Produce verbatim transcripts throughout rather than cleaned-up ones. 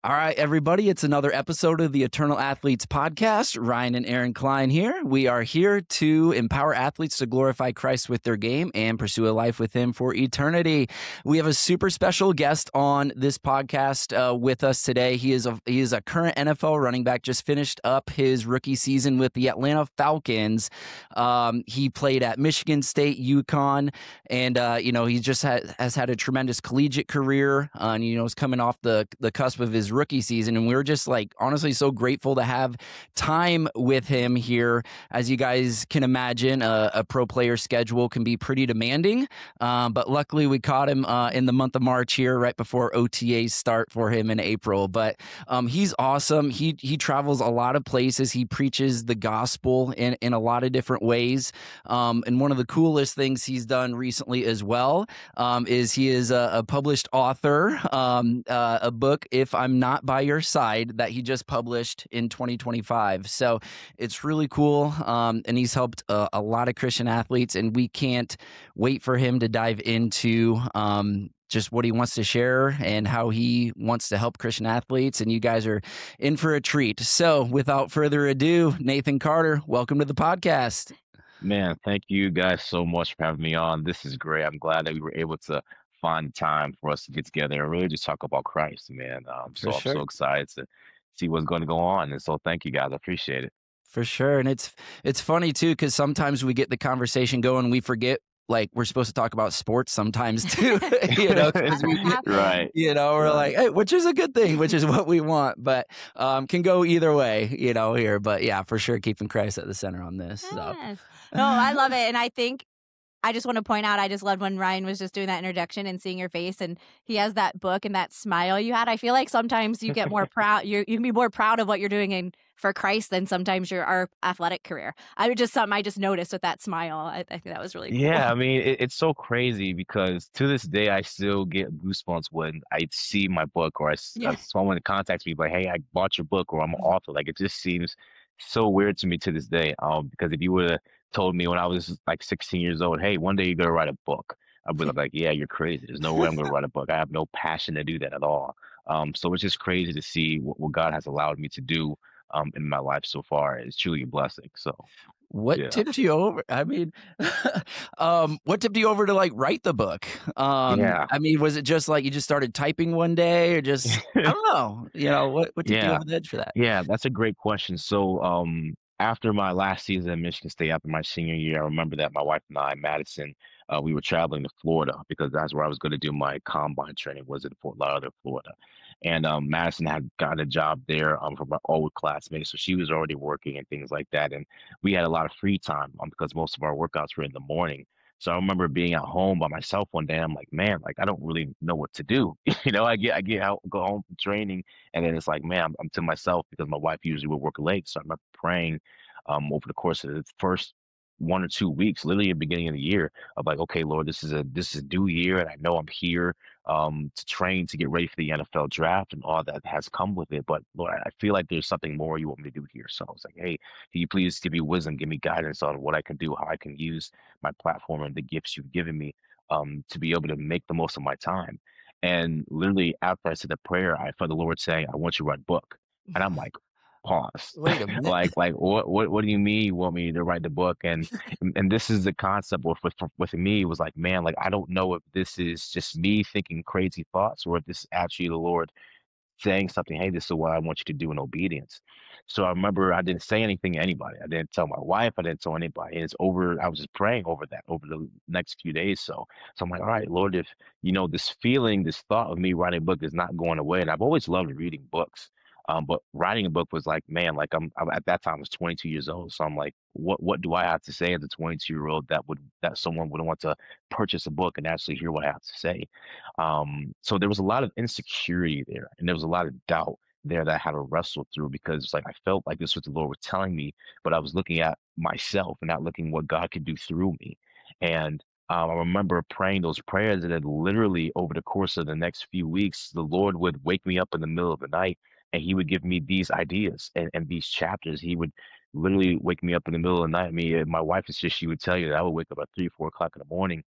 All right, everybody, it's another episode of the Eternal Athletes podcast. Ryan and Aaron Klein here. We are here to empower athletes to glorify Christ with their game and pursue a life with him for eternity. We have a super special guest on this podcast uh, with us today. He is a he is a current N F L running back, just finished up his rookie season with the Atlanta Falcons. Um, he played at Michigan State, UConn, and uh, you know, he just ha- has had a tremendous collegiate career, uh, and you know, is coming off the the cusp of his rookie season, and we we're just like honestly so grateful to have time with him here. As you guys can imagine, a, a pro player schedule can be pretty demanding, um, but luckily we caught him uh, in the month of March here, right before O T As start for him in April. But um, he's awesome. He he travels a lot of places. He preaches the gospel in in a lot of different ways. Um, and one of the coolest things he's done recently as well um, is he is a, a published author, um, uh, a book, If I'm Not by Your Side, that he just published in twenty twenty-five. So it's really cool. Um, and he's helped a, a lot of Christian athletes, and we can't wait for him to dive into um, just what he wants to share and how he wants to help Christian athletes. And you guys are in for a treat. So without further ado, Nathan Carter, welcome to the podcast. Man, thank you guys so much for having me on. This is great. I'm glad that we were able to find time for us to get together and really just talk about Christ, man. Um, For so I'm sure. so excited to see what's going to go on. And so thank you guys. I appreciate it. For sure. And it's it's funny too, because sometimes we get the conversation going, we forget like we're supposed to talk about sports sometimes too. you know, 'cause we, Right. you know, we're Right. like, hey, which is a good thing, which is what we want, but um, can go either way, you know, here. But yeah, for sure, keeping Christ at the center on this. So. Yes. No, I love it. And I think I just want to point out, I just loved when Ryan was just doing that introduction and seeing your face, and he has that book and that smile you had. I feel like sometimes you get more proud, you you can be more proud of what you're doing in for Christ than sometimes your our athletic career. I would just something I just noticed with that smile. I, I think that was really cool. Yeah, I mean, it, it's so crazy because to this day, I still get goosebumps when I see my book or I, s- uh, Yeah. someone contacts me like, hey, I bought your book or I'm an author. Like, it just seems so weird to me to this day. Um, because if you would have told me when I was like sixteen years old, hey, one day you're gonna write a book, I would have like, yeah, you're crazy. There's no way I'm gonna write a book. I have no passion to do that at all. Um, so it's just crazy to see what, what God has allowed me to do um in my life so far. It's truly a blessing. So What yeah. tipped you over? I mean, um, what tipped you over to like write the book? Um, Yeah. I mean, was it just like you just started typing one day, or just I don't know, you know, what what tipped you Yeah. over the edge for that? Yeah, that's a great question. So, um, after my last season at Michigan State, after my senior year, I remember that my wife and I, Madison, uh, we were traveling to Florida because that's where I was going to do my combine training, was in Fort Lauderdale, Florida. And um, Madison had gotten a job there um, from my old classmate, so she was already working and things like that. And we had a lot of free time um, because most of our workouts were in the morning. So I remember being at home by myself one day. I'm like, man, like I don't really know what to do. You know, I get I get out, go home from training, and then it's like, man, I'm, I'm to myself because my wife usually would work late. So I'm praying um, over the course of the first one or two weeks, literally at the beginning of the year, of like, okay, Lord, this is a this is a new year, and I know I'm here um, to train to get ready for the N F L draft and all that has come with it. But Lord, I I feel like there's something more you want me to do here. So I was like, hey, can you please give me wisdom, give me guidance on what I can do, how I can use my platform and the gifts you've given me um, to be able to make the most of my time. And literally after I said the prayer, I felt the Lord saying, I want you to write a book. And I'm like, pause. Wait a minute. Like, like what, what, what do you mean you want me to write the book? And, and and this is the concept with, with, with me, it was like, man, like, I don't know if this is just me thinking crazy thoughts or if this is actually the Lord saying something, hey, this is what I want you to do in obedience. So I remember I didn't say anything to anybody. I didn't tell my wife. I didn't tell anybody. And it's over. I was just praying over that over the next few days. So, so I'm like, all right, Lord, if you know this feeling, this thought of me writing a book is not going away, and I've always loved reading books. Um, but writing a book was like, man, like I'm, I'm at that time I was twenty-two years old. So I'm like, what what do I have to say as a twenty-two year old that would that someone would want to purchase a book and actually hear what I have to say? Um, so there was a lot of insecurity there, and there was a lot of doubt there that I had to wrestle through because it's like I felt like this was the Lord was telling me, but I was looking at myself and not looking what God could do through me. And um, I remember praying those prayers, and then literally over the course of the next few weeks, the Lord would wake me up in the middle of the night, and He would give me these ideas and, and these chapters. He would literally wake me up in the middle of the night. I mean, my wife is just she would tell you that I would wake up at three, four o'clock in the morning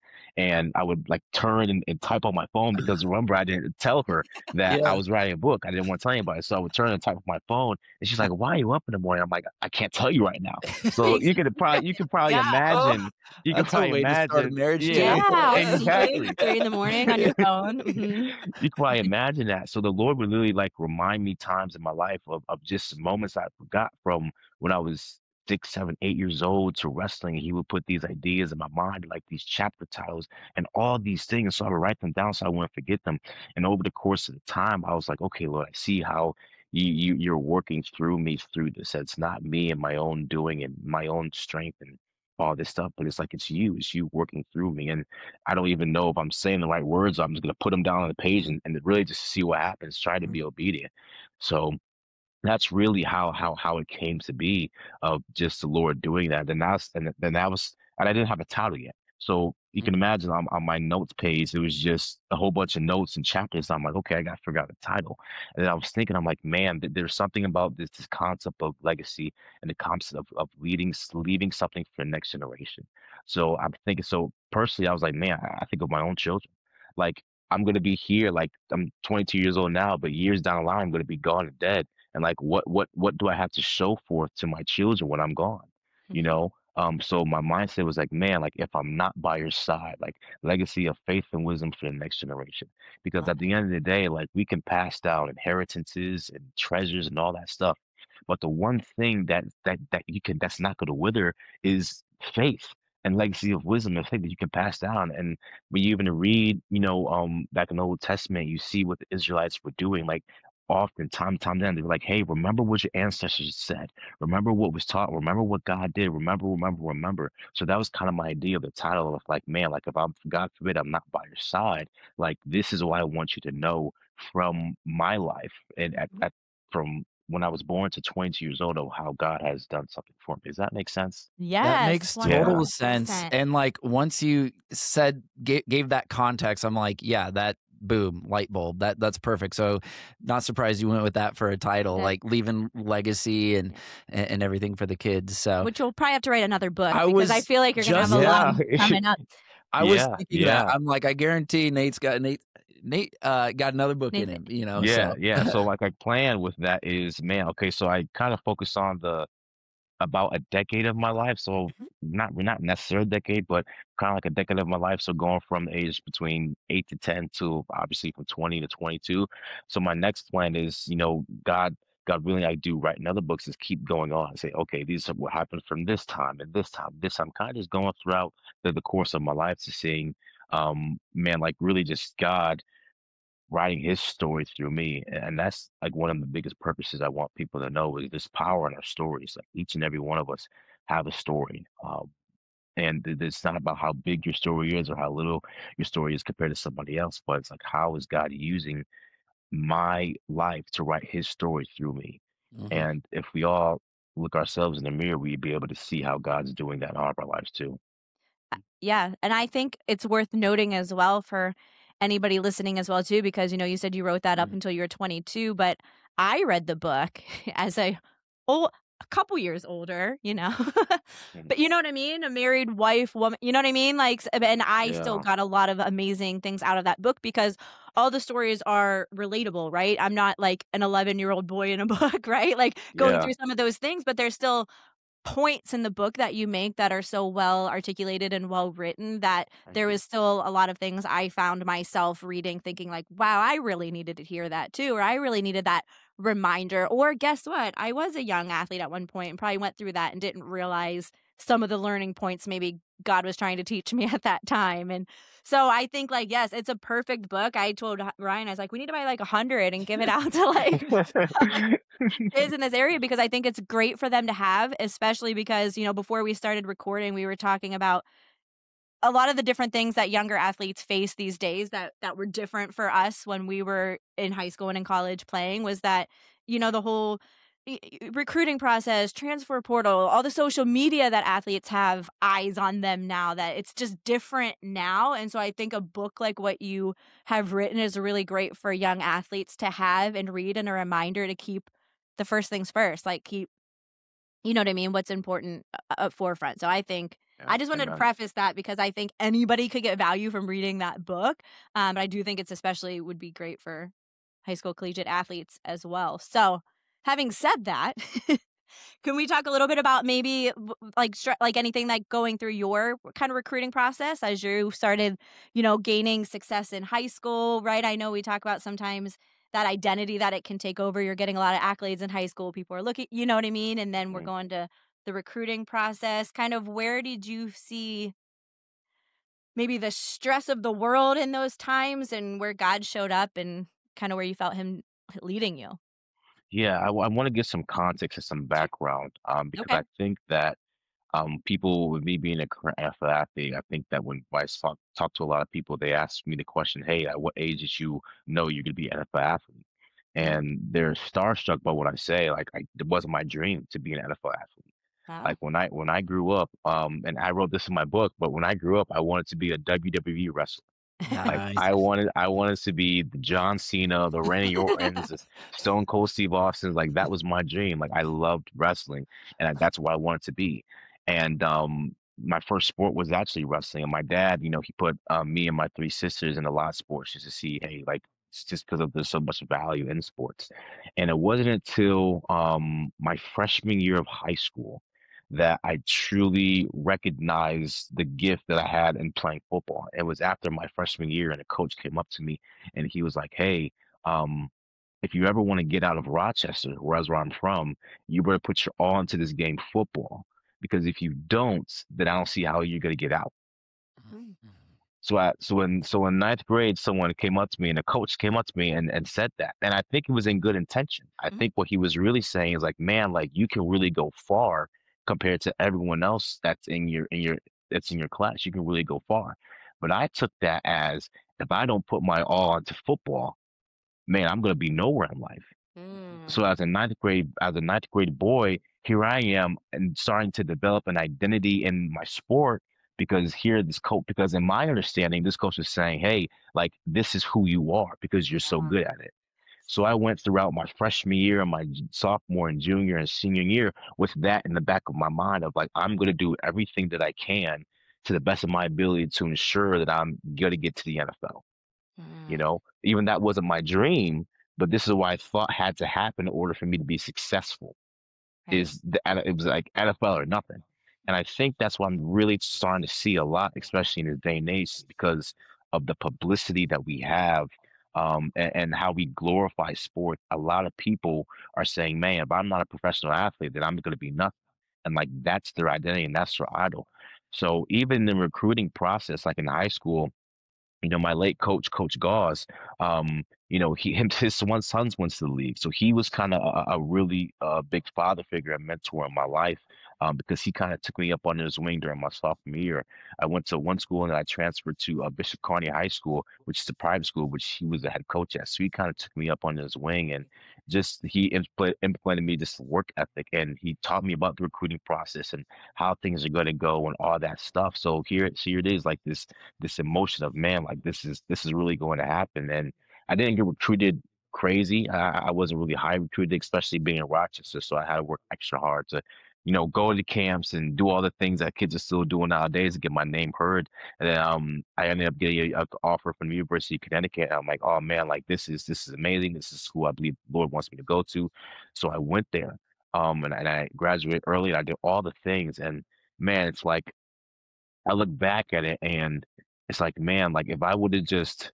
And I would like turn and, and type on my phone because remember, I didn't tell her that I Yeah. was writing a book. I didn't want to tell anybody. So I would turn and type on my phone. And she's like, why are you up in the morning? I'm like, I can't tell you right now. So you could probably, you could probably Yeah. Oh, imagine, you could that's a probably way to start a imagine. marriage too. Yeah, Yeah, I'll see exactly. you three in the morning on your phone. Mhm. You can probably imagine that. So the Lord would literally like remind me times in my life of, of just moments I forgot from when I was six, seven, eight years old to wrestling. He would put these ideas in my mind, like these chapter titles and all these things. So I would write them down so I wouldn't forget them. And over the course of the time, I was like, okay, Lord, I see how you, you you're working through me through this. It's not me and my own doing and my own strength and all this stuff, but it's like it's you, it's you working through me. And I don't even know if I'm saying the right words. I'm just gonna put them down on the page and, and really just see what happens. Try to be obedient. So that's really how how how it came to be of just the Lord doing that. And that's and then that was and I didn't have a title yet. So you can imagine on, on my notes page, it was just a whole bunch of notes and chapters. I'm like, okay, I gotta figure out the title. And then I was thinking, I'm like, man, th- there's something about this this concept of legacy and the concept of, of leading s- leaving something for the next generation. So I'm thinking, so personally, I was like, man, I, I think of my own children. Like I'm gonna be here, like I'm twenty-two years old now, but years down the line, I'm gonna be gone and dead and like what what what do I have to show forth to my children when I'm gone? You Mhm. know? Um, so my mindset was like, man, like if I'm not by your side, like legacy of faith and wisdom for the next generation. Because Love at the end of the day, like we can pass down inheritances and treasures and all that stuff. But the one thing that that that you can that's not gonna wither is faith and legacy of wisdom and faith that you can pass down. And when you even read, you know, um back in the Old Testament, you see what the Israelites were doing. Like often time and time again they're like, hey, remember what your ancestors said, remember what was taught, remember what God did, remember remember remember. So that was kind of my idea of the title of like, man, like if I'm, God forbid, I'm not by your side, like this is what I want you to know from my life and at, Mhm. at from when I was born to twenty-two years old of how God has done something for me. Does that make sense? That Yes, makes total Yeah. sense. one hundred percent. And like once you said gave, gave that context, I'm like, yeah, that boom, light bulb. That that's perfect. So not surprised you went with that for a title, Yeah. like leaving legacy and Yeah. and everything for the kids. So Which you'll probably have to write another book I because I was feel like you're gonna have just a lot Yeah. coming up. I was Yeah. thinking that. Yeah. I'm like, I guarantee Nate's got Nate Nate uh got another book in Nathan. him, you know. Yeah. So Yeah. So like I plan with that is, man, okay, so I kind of focus on the about a decade of my life. So Mhm. not not necessarily a decade, but kind of like a decade of my life. So going from the age between eight to ten to obviously from twenty to twenty-two. So my next plan is, you know, God, God willing, I do write another books is keep going on. Say, okay, these are what happened from this time and this time, this time. Kind of just going throughout the, the course of my life to seeing, um, man, like really just God writing his story through me. And that's like one of the biggest purposes I want people to know is this power in our stories. Like each and every one of us have a story. Um, and th- it's not about how big your story is or how little your story is compared to somebody else, but it's like, how is God using my life to write his story through me? Mhm. And if we all look ourselves in the mirror, we'd be able to see how God's doing that in all of our lives too. Yeah, and I think it's worth noting as well for anybody listening as well too, because you know you said you wrote that up Mm. until you were twenty-two, but I read the book as a oh a couple years older, you know. Mhm. But you know what I mean? A married wife, woman, you know what I mean? Like, s- and I still Yeah. got a lot of amazing things out of that book because all the stories are relatable, right? I'm not like an eleven year old boy in a book, right? Like going Yeah. through some of those things, but there's still points in the book that you make that are so well articulated and well written that Thank there you. was still a lot of things I found myself reading thinking like, wow, I really needed to hear that too, or I really needed that reminder. Or guess what? I was a young athlete at one point and probably went through that and didn't realize some of the learning points maybe God was trying to teach me at that time. And so I think like, yes, it's a perfect book. I told H- Ryan, I was like, we need to buy like a hundred and give it out to like is in this area because I think it's great for them to have, especially because, you know, before we started recording, we were talking about a lot of the different things that younger athletes face these days that that were different for us when we were in high school and in college playing was that, you know, the whole i- i- recruiting process, transfer portal, all the social media that athletes have eyes on them now that it's just different now. And so I think a book like what you have written is really great for young athletes to have and read and a reminder to keep the first things first, like keep, you know what I mean, what's important uh, up forefront. So I think Yeah. I just wanted to Amen. preface that because I think anybody could get value from reading that book. Um, but I do think it's especially would be great for high school collegiate athletes as well. So, having said that, can we talk a little bit about maybe w- like str- like anything like going through your kind of recruiting process as you started, you know, gaining success in high school, right? I know we talk about sometimes that identity that it can take over. You're getting a lot of accolades in high school. People are looking, you know what I mean? And then we're Mm. going to the recruiting process. Kind of where did you see maybe the stress of the world in those times and where God showed up and kind of where you felt him leading you? Yeah, I, want to give some context and some background, um, because Okay. I think that um, people, with me being a current N F L athlete, I think that when I talk, talk to a lot of people, they ask me the question, "Hey, at what age did you know you're going to be an N F L athlete?" Yeah. And they're starstruck by what I say. Like, I, it wasn't my dream to be an N F L athlete. Wow. Like when I when I grew up, um, and I wrote this in my book, but when I grew up, I wanted to be a W W E wrestler. Like Nice. I wanted, I wanted to be the John Cena, the Randy Orton's, the Stone Cold Steve Austin. Like that was my dream. Like I loved wrestling, and I- that's what I wanted to be. And um, my first sport was actually wrestling. And my dad, you know, he put um, me and my three sisters in a lot of sports just to see, hey, like it's just because of there's so much value in sports. And it wasn't until um, my freshman year of high school that I truly recognized the gift that I had in playing football. It was after my freshman year, and a coach came up to me and he was like, "Hey, um, if you ever want to get out of Rochester, where's where I'm from, you better put your all into this game, football. Because if you don't, then I don't see how you're gonna get out." Mm. So I, so in so in ninth grade, someone came up to me and a coach came up to me and, and said that. And I think it was in good intention. I Mhm. think what he was really saying is like, man, like you can really go far compared to everyone else that's in your in your that's in your class. You can really go far. But I took that as if I don't put my all into football, man, I'm gonna be nowhere in life. Mm. So as a ninth grade as a ninth grade boy, here I am and starting to develop an identity in my sport because here this coach because in my understanding, this coach is saying, "Hey, like this is who you are because you're so Yeah. good at it." So I went throughout my freshman year and my j- sophomore and junior and senior year with that in the back of my mind of like I'm gonna do everything that I can to the best of my ability to ensure that I'm gonna get to the N F L. You Mm. know, even that wasn't my dream, but this is what I thought had to happen in order for me to be successful Right. is the, N- it was like N F L or nothing. And I think that's what I'm really starting to see a lot, especially in this day and age, is because of the publicity that we have, um, and, and how we glorify sport. A lot of people are saying, man, if I'm not a professional athlete, then I'm going to be nothing. And like that's their identity and that's their idol. So even in the recruiting process, like in high school, you know, my late coach, Coach Gauze, um, you know, he him his one sons went to the league, so he was kind of a, a really uh, big father figure and mentor in my life, um, because he kind of took me up under his wing during my sophomore year. I went to one school and I transferred to uh, Bishop Kearney High School, which is a private school, which he was the head coach at. So he kind of took me up under his wing and just he impl- implemented me this work ethic, and he taught me about the recruiting process and how things are going to go and all that stuff. So here, so here it is, like this this emotion of man, like this is this is really going to happen. And I didn't get recruited crazy. I, I wasn't really high recruited, especially being in Rochester. So I had to work extra hard to, you know, go to camps and do all the things that kids are still doing nowadays to get my name heard. And then um, I ended up getting a, a offer from the University of Connecticut. I'm like, oh man, like this is this is amazing. This is who I believe the Lord wants me to go to. So I went there. Um, and, and I graduated early. And I did all the things, and man, it's like I look back at it and it's like, man, like if I would have just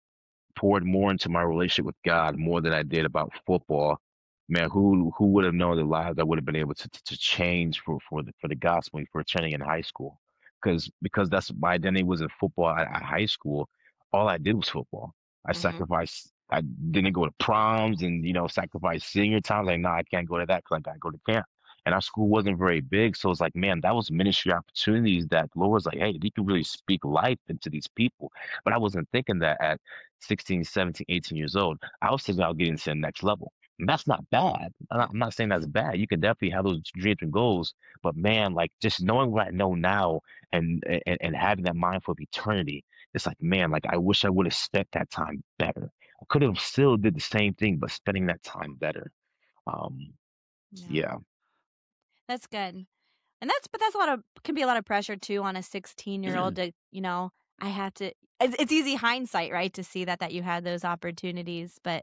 poured more into my relationship with God more than I did about football, man, who who would have known the lives I would have been able to to, to change for for the for the gospel for training in high school, because because that's my identity was in football at, at high school. All I did was football. I Mm-hmm. sacrificed. I didn't go to proms and you know sacrifice senior times. Like, nah, I can't go to that because I gotta go to camp. And our school wasn't very big, so it's like, man, that was ministry opportunities that the Lord was like, hey, we can really speak life into these people. But I wasn't thinking that at sixteen, seventeen, eighteen years old. I was thinking about getting to the next level. And that's not bad. I'm not, I'm not saying that's bad. You can definitely have those dreams and goals. But man, like just knowing what I know now and and, and having that mind for eternity, it's like, man, like I wish I would have spent that time better. I could have still did the same thing, but spending that time better. Um, Yeah. yeah. That's good. And that's but that's a lot of can be a lot of pressure too on a sixteen year old to, you know, I have to it's, it's easy hindsight, right, to see that that you had those opportunities, but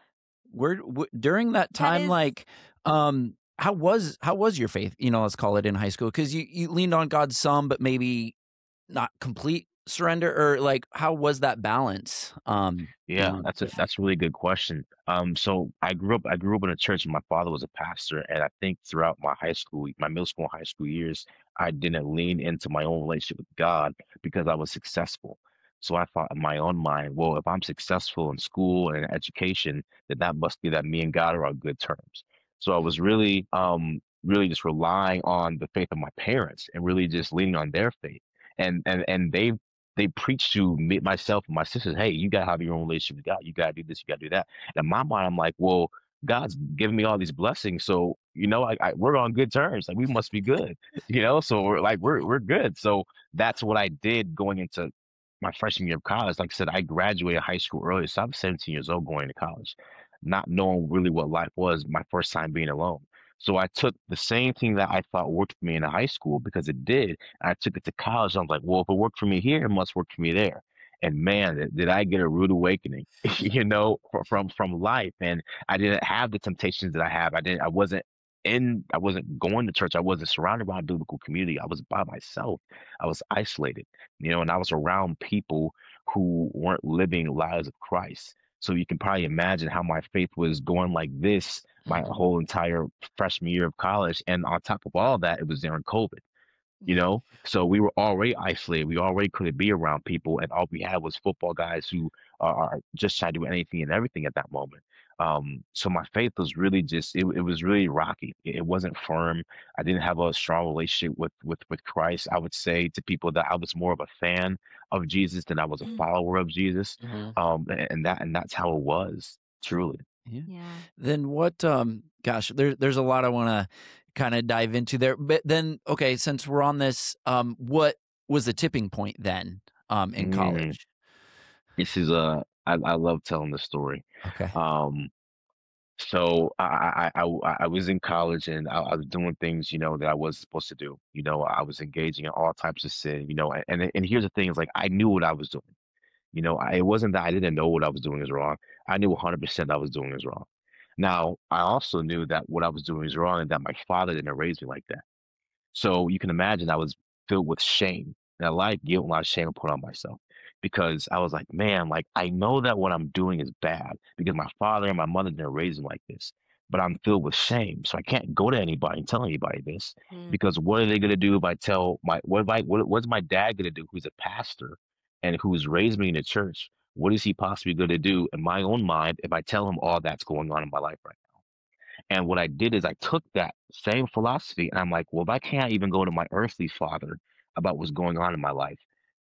Where w- during that that time, is like, um, how was how was your faith? You know, let's call it in high school, because you you leaned on God some, but maybe not complete surrender, or like, how was that balance? Um, you Yeah, know, that's a with faith? that's a really good question. Um, so I grew up I grew up in a church and my father was a pastor, and I think throughout my high school, my middle school and high school years, I didn't lean into my own relationship with God because I was successful. So I thought in my own mind, well, if I'm successful in school and education, then that must be that me and God are on good terms. So I was really um really just relying on the faith of my parents and really just leaning on their faith. And and and they they preach to me, myself and my sisters, hey, you gotta have your own relationship with God. You gotta do this, you gotta do that. And in my mind, I'm like, well, God's giving me all these blessings, so you know, I, I we're on good terms. Like we must be good, you know. So we're like we're we're good. So that's what I did going into my freshman year of college. Like I said, I graduated high school early, so I was seventeen years old going to college, not knowing really what life was. My first time being alone. So I took the same thing that I thought worked for me in high school because it did. I took it to college. I was like, well, if it worked for me here, it must work for me there. And man, did did I get a rude awakening, you know, fr- from from life. And I didn't have the temptations that I have. I didn't. I wasn't in. I wasn't going to church. I wasn't surrounded by a biblical community. I was by myself. I was isolated, you know, and I was around people who weren't living lives of Christ. So you can probably imagine how my faith was going like this my Mhm. whole entire freshman year of college. And on top of all that, it was during COVID, you Mhm. know? So we were already isolated. We already couldn't be around people. And all we had was football guys who are, are just trying to do anything and everything at that moment. Um, so my faith was really just, it, it was really rocky. It, it wasn't firm. I didn't have a strong relationship with, with, with Christ. I would say to people that I was more of a fan of Jesus than I was a follower of Jesus. Mhm. Um, and, and that, and that's how it was, truly. Yeah. Yeah. Then what? Um, gosh, there, there's a lot I want to kind of dive into there. But then, okay, since we're on this, um, what was the tipping point then? Um, in Mm. college. This is uh I, I love telling the story. Okay. Um, so I I, I I I was in college and I, I was doing things, you know, that I wasn't supposed to do. You know, I was engaging in all types of sin, you know, and and, and here's the thing is like I knew what I was doing. You know, I, it wasn't that I didn't know what I was doing is wrong. I knew one hundred percent I was doing is wrong. Now, I also knew that what I was doing is wrong and that my father didn't raise me like that. So you can imagine I was filled with shame and a lot of guilt and a lot of shame I put on myself because I was like, man, like I know that what I'm doing is bad because my father and my mother didn't raise me like this, but I'm filled with shame. So I can't go to anybody and tell anybody this Mm. because what are they gonna do if I tell my what if I what, what's my dad gonna do who's a pastor and who's raised me in the church? What is he possibly gonna do in my own mind if I tell him all that's going on in my life right now? And what I did is I took that same philosophy and I'm like, well, if I can't even go to my earthly father about what's going on in my life,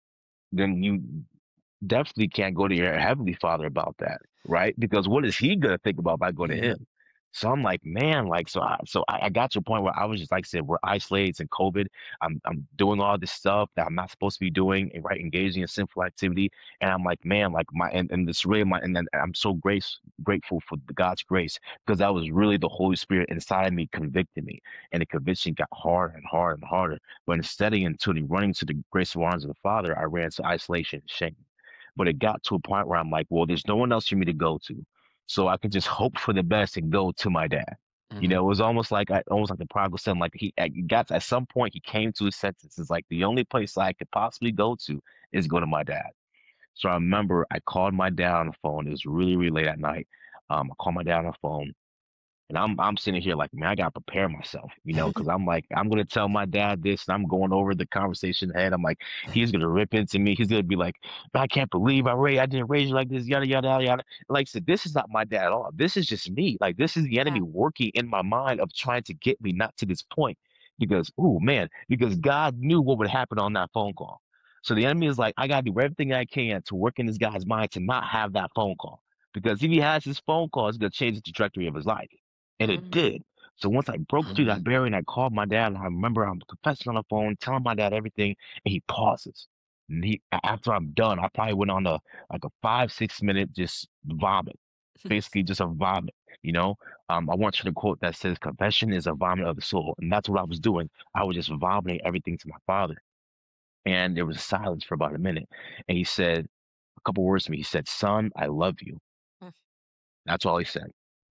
then you definitely can't go to your heavenly father about that, right? Because what is he gonna think about if I go to Yeah. him? So I'm like, man, like, so I, so I, I got to a point where I was just like I said, we're isolated it's in COVID. I'm, I'm doing all this stuff that I'm not supposed to be doing, and right, engaging in sinful activity. And I'm like, man, like my, and, and this really my, and then I'm so grace, grateful for the God's grace because that was really the Holy Spirit inside of me convicting me. And the conviction got harder and harder and harder. But instead of into the running to the graceful arms of the Father, I ran to isolation and shame. But it got to a point where I'm like, well, there's no one else for me to go to. So I could just hope for the best and go to my dad. You Mhm. know, it was almost like I almost like the prodigal son. Like he, at- he got at some point he came to his senses. It's like the only place I could possibly go to is go to my dad. So I remember I called my dad on the phone. It was really, really late at night. Um, I called my dad on the phone and I'm I'm sitting here like, man, I gotta prepare myself, you know, because I'm like, I'm gonna tell my dad this, and I'm going over the conversation ahead. I'm like, he's gonna rip into me. He's gonna be like, I can't believe I raised, I didn't raise you like this, yada yada yada yada. Like I said, this is not my dad at all. This is just me. Like this is the Yeah. enemy working in my mind of trying to get me not to this point. Because, oh man, because God knew what would happen on that phone call. So the enemy is like, I gotta do everything I can to work in this guy's mind to not have that phone call. Because if he has this phone call, it's gonna change the trajectory of his life. And it Mhm. did. So once I broke through that Mhm. barrier and I called my dad, and I remember I'm confessing on the phone, telling my dad everything, and he pauses. And he, a- after I'm done, I probably went on a like a five, six minute just vomit, basically just a vomit. You know, um, I once heard a quote that says, "Confession is a vomit of the soul," and that's what I was doing. I was just vomiting everything to my father, and there was silence for about a minute, and he said a couple words to me. He said, "Son, I love you." Mm. That's all he said.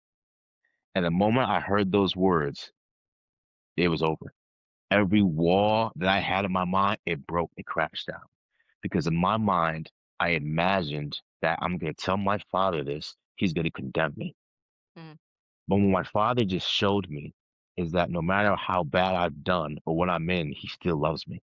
And the moment I heard those words, it was over. Every wall that I had in my mind, it broke, it crashed down. Because in my mind, I imagined that I'm going to tell my father this, he's going to condemn me. Mm. But when my father just showed me is that no matter how bad I've done or what I'm in, he still loves me.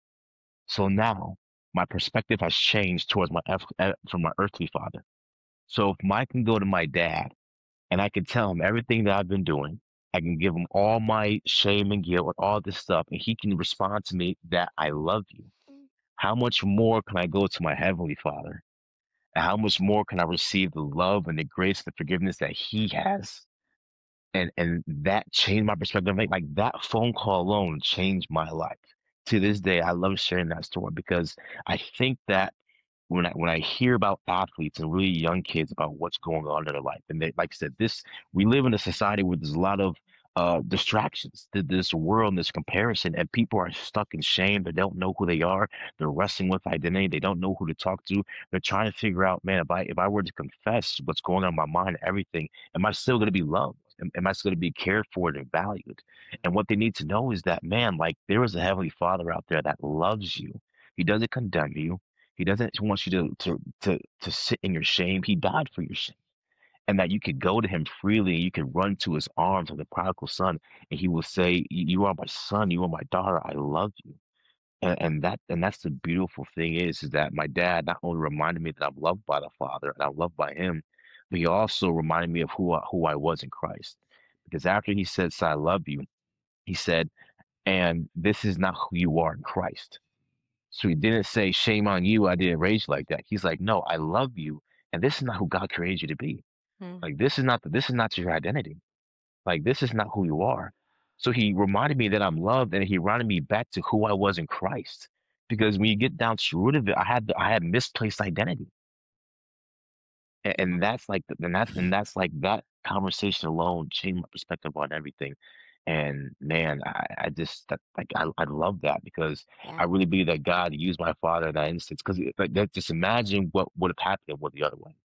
So now my perspective has changed towards my earth- eh, from my earthly father. So if I can go to my dad and I can tell him everything that I've been doing, I can give him all my shame and guilt and all this stuff, and he can respond to me that I love you. How much more can I go to my heavenly father? And how much more can I receive the love and the grace and the forgiveness that he has? And and that changed my perspective. Like, like that phone call alone changed my life. To this day, I love sharing that story because I think that when I when I hear about athletes and really young kids about what's going on in their life, and they, like I said, this we live in a society where there's a lot of uh distractions. Th- This world and this comparison, and people are stuck in shame. They don't know who they are. They're wrestling with identity. They don't know who to talk to. They're trying to figure out, man, if I if I were to confess what's going on in my mind, and everything, am I still going to be loved? Am, am I still going to be cared for and valued? And what they need to know is that, man, like there is a heavenly Father out there that loves you. He doesn't condemn you. He doesn't want you to to to to sit in your shame. He died for your shame. And that you could go to him freely, and you could run to his arms like the prodigal son, and he will say, "You you are my son, you are my daughter, I love you." And, and that and that's the beautiful thing is, is that my dad not only reminded me that I'm loved by the Father and I'm loved by him, but he also reminded me of who I, who I was in Christ. Because after he said, "So I love you," he said, "And this is not who you are in Christ." So he didn't say, "Shame on you, I didn't raise you like that." He's like, "No, I love you, and this is not who God created you to be. Mm. Like this is not the, this is not your identity. Like this is not who you are." So he reminded me that I'm loved, and he reminded me back to who I was in Christ. Because when you get down to the root of it, I had the, I had misplaced identity, and, Yeah. and that's like the, and that's and that's like that conversation alone changed my perspective on everything. And man, I, I just that, like I, I love that because I Yeah. really believe that God used my father in that instance. Because like that, just imagine what would have happened with the other way.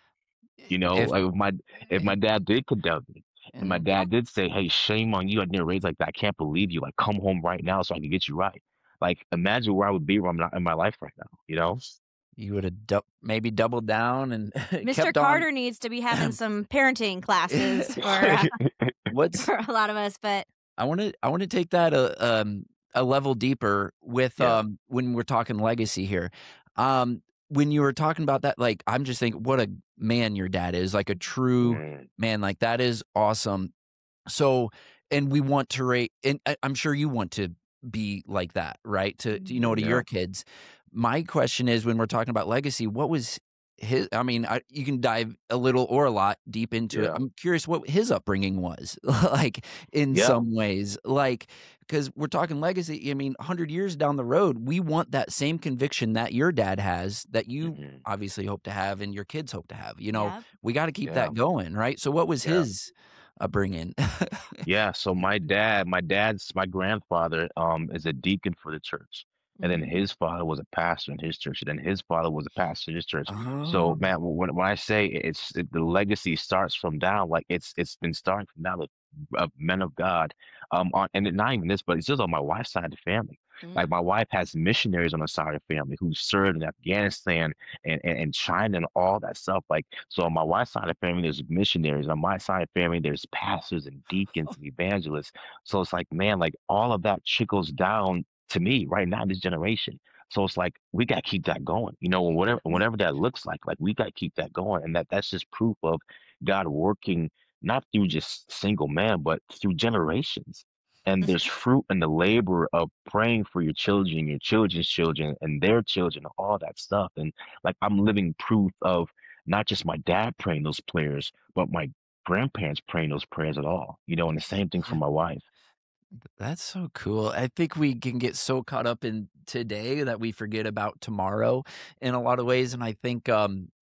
You know, If like if my if my dad did condemn me, and my and Yeah. dad did say, "Hey, shame on you! I didn't raise like that. I can't believe you. Like, come home right now so I can get you right." Like, imagine where I would be where I'm not in my life right now. You know? you would have du- maybe doubled down and Mister kept on. Carter needs to be having some parenting classes for uh, What's for a lot of us, but I want to I want to take that a um a level deeper with Yeah. um when we're talking legacy here. Um when you were talking about that, like I'm just thinking what a man your dad is, like a true Mm, man, like that is awesome. So and we want to rate, and I, I'm sure you want to be like that, right? To, to you know, to yeah. your kids. My question is, when we're talking about legacy, what was his? I mean, I, you can dive a little or a lot deep into it. Yeah. I'm curious what his upbringing was like in Yeah. some ways, like because we're talking legacy. I mean, one hundred years down the road, we want that same conviction that your dad has, that you Hmm. obviously hope to have, and your kids hope to have. You know, yeah. we got to keep Yeah. that going, right? So, what was Yeah. his upbringing? Yeah. So my dad, my dad's my grandfather, um, is a deacon for the church. And then Mm. his father was a pastor in his church, and then his father was a pastor in his church. So, Oh, man, when when I say it's it, the legacy starts from down, like it's it's been starting from down with of men of God, um, on and it- not even this, but it's just on my wife's side of the family. Mm. Like my wife has missionaries on the side of the family who served in Afghanistan and, and, and China and all that stuff. Like so, on my wife's side of the family, there's missionaries. On my side of the family, there's pastors and deacons and evangelists. So it's like, man, like all of that trickles down to me right now in this generation. So it's like we gotta keep that going, you know, whatever whatever that looks like, like we gotta keep that going. And that that's just proof of God working not through just single man, but through generations. And there's fruit in the labor of praying for your children, your children's children, and their children, all that stuff. And like I'm living proof of not just my dad praying those prayers, but my grandparents praying those prayers at all, you know, and the same thing for my wife. that's so cool. I think we can get so caught up in today that we forget about tomorrow in a lot of ways. And I think, um,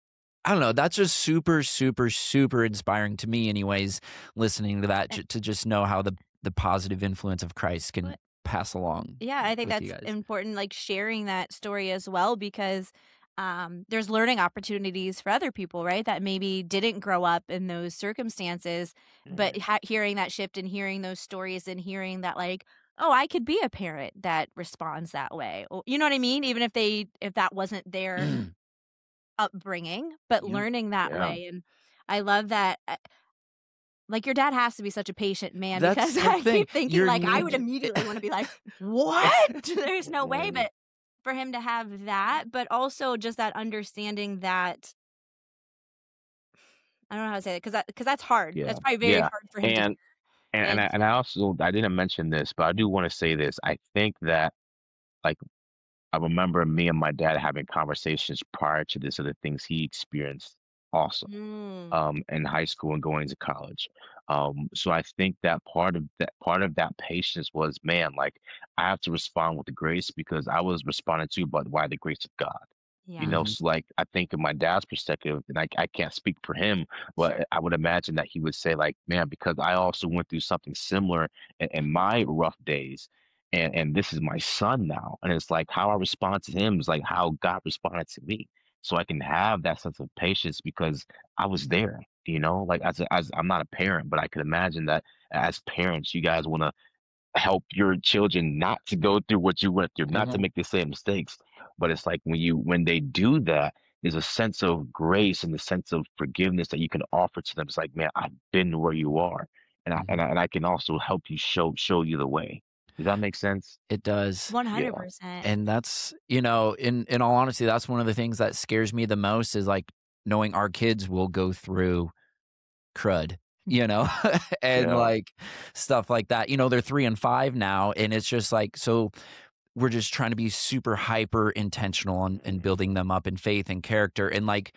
I don't know. That's just super, super, super inspiring to me anyways, listening to that, j- to just know how the, the positive influence of Christ can But- pass along. Yeah, I think with you that's guys. important, like sharing that story as well, because um, there's learning opportunities for other people, right? That maybe didn't grow up in those circumstances, but Mm-hmm. ha- hearing that shift and hearing those stories and hearing that, like, oh, I could be a parent that responds that way. Or- You know what I mean? Even if they, if that wasn't their upbringing, but Yeah. learning that Yeah. way. And I love that. uh, Like your dad has to be such a patient man, That's because the I thing. keep thinking Your like I need- would immediately want to be like, what? There's no way. Mhm. But for him to have that, but also just that understanding that I don't know how to say it, because that because that's hard. Yeah. That's probably very Yeah. hard for him to And and and and I, and I also I didn't mention this, but I do want to say this. I think that like I remember me and my dad having conversations prior to this of the things he experienced also mm, um in high school and going to college. Um so I think that part of that part of that patience was, man, like I have to respond with the grace because I was responding to but why the grace of God. You yeah, know, Mhm. so like I think in my dad's perspective, and I, I can't speak for him, sure. but I would imagine that he would say, like, man, because I also went through something similar in, in my rough days, and and this is my son now, and it's like how I respond to him is like how God responded to me, so I can have that sense of patience because I was there. You know, like as a, as I'm not a parent, but I could imagine that as parents, you guys want to help your children not to go through what you went through, not to Mhm. make the same mistakes. But it's like when you when they do that, there's a sense of grace and a sense of forgiveness that you can offer to them. It's like, man, I've been where you are, and I and Mhm. I, and I can also help you show show you the way. Does that make sense? It does. Yeah. one hundred percent. And that's, you know, in in all honesty, that's one of the things that scares me the most is like knowing our kids will go through crud, you know, and Yeah. like stuff like that. You know, they're three and five now, and it's just like so. We're just trying to be super hyper intentional on and building them up in faith and character, and like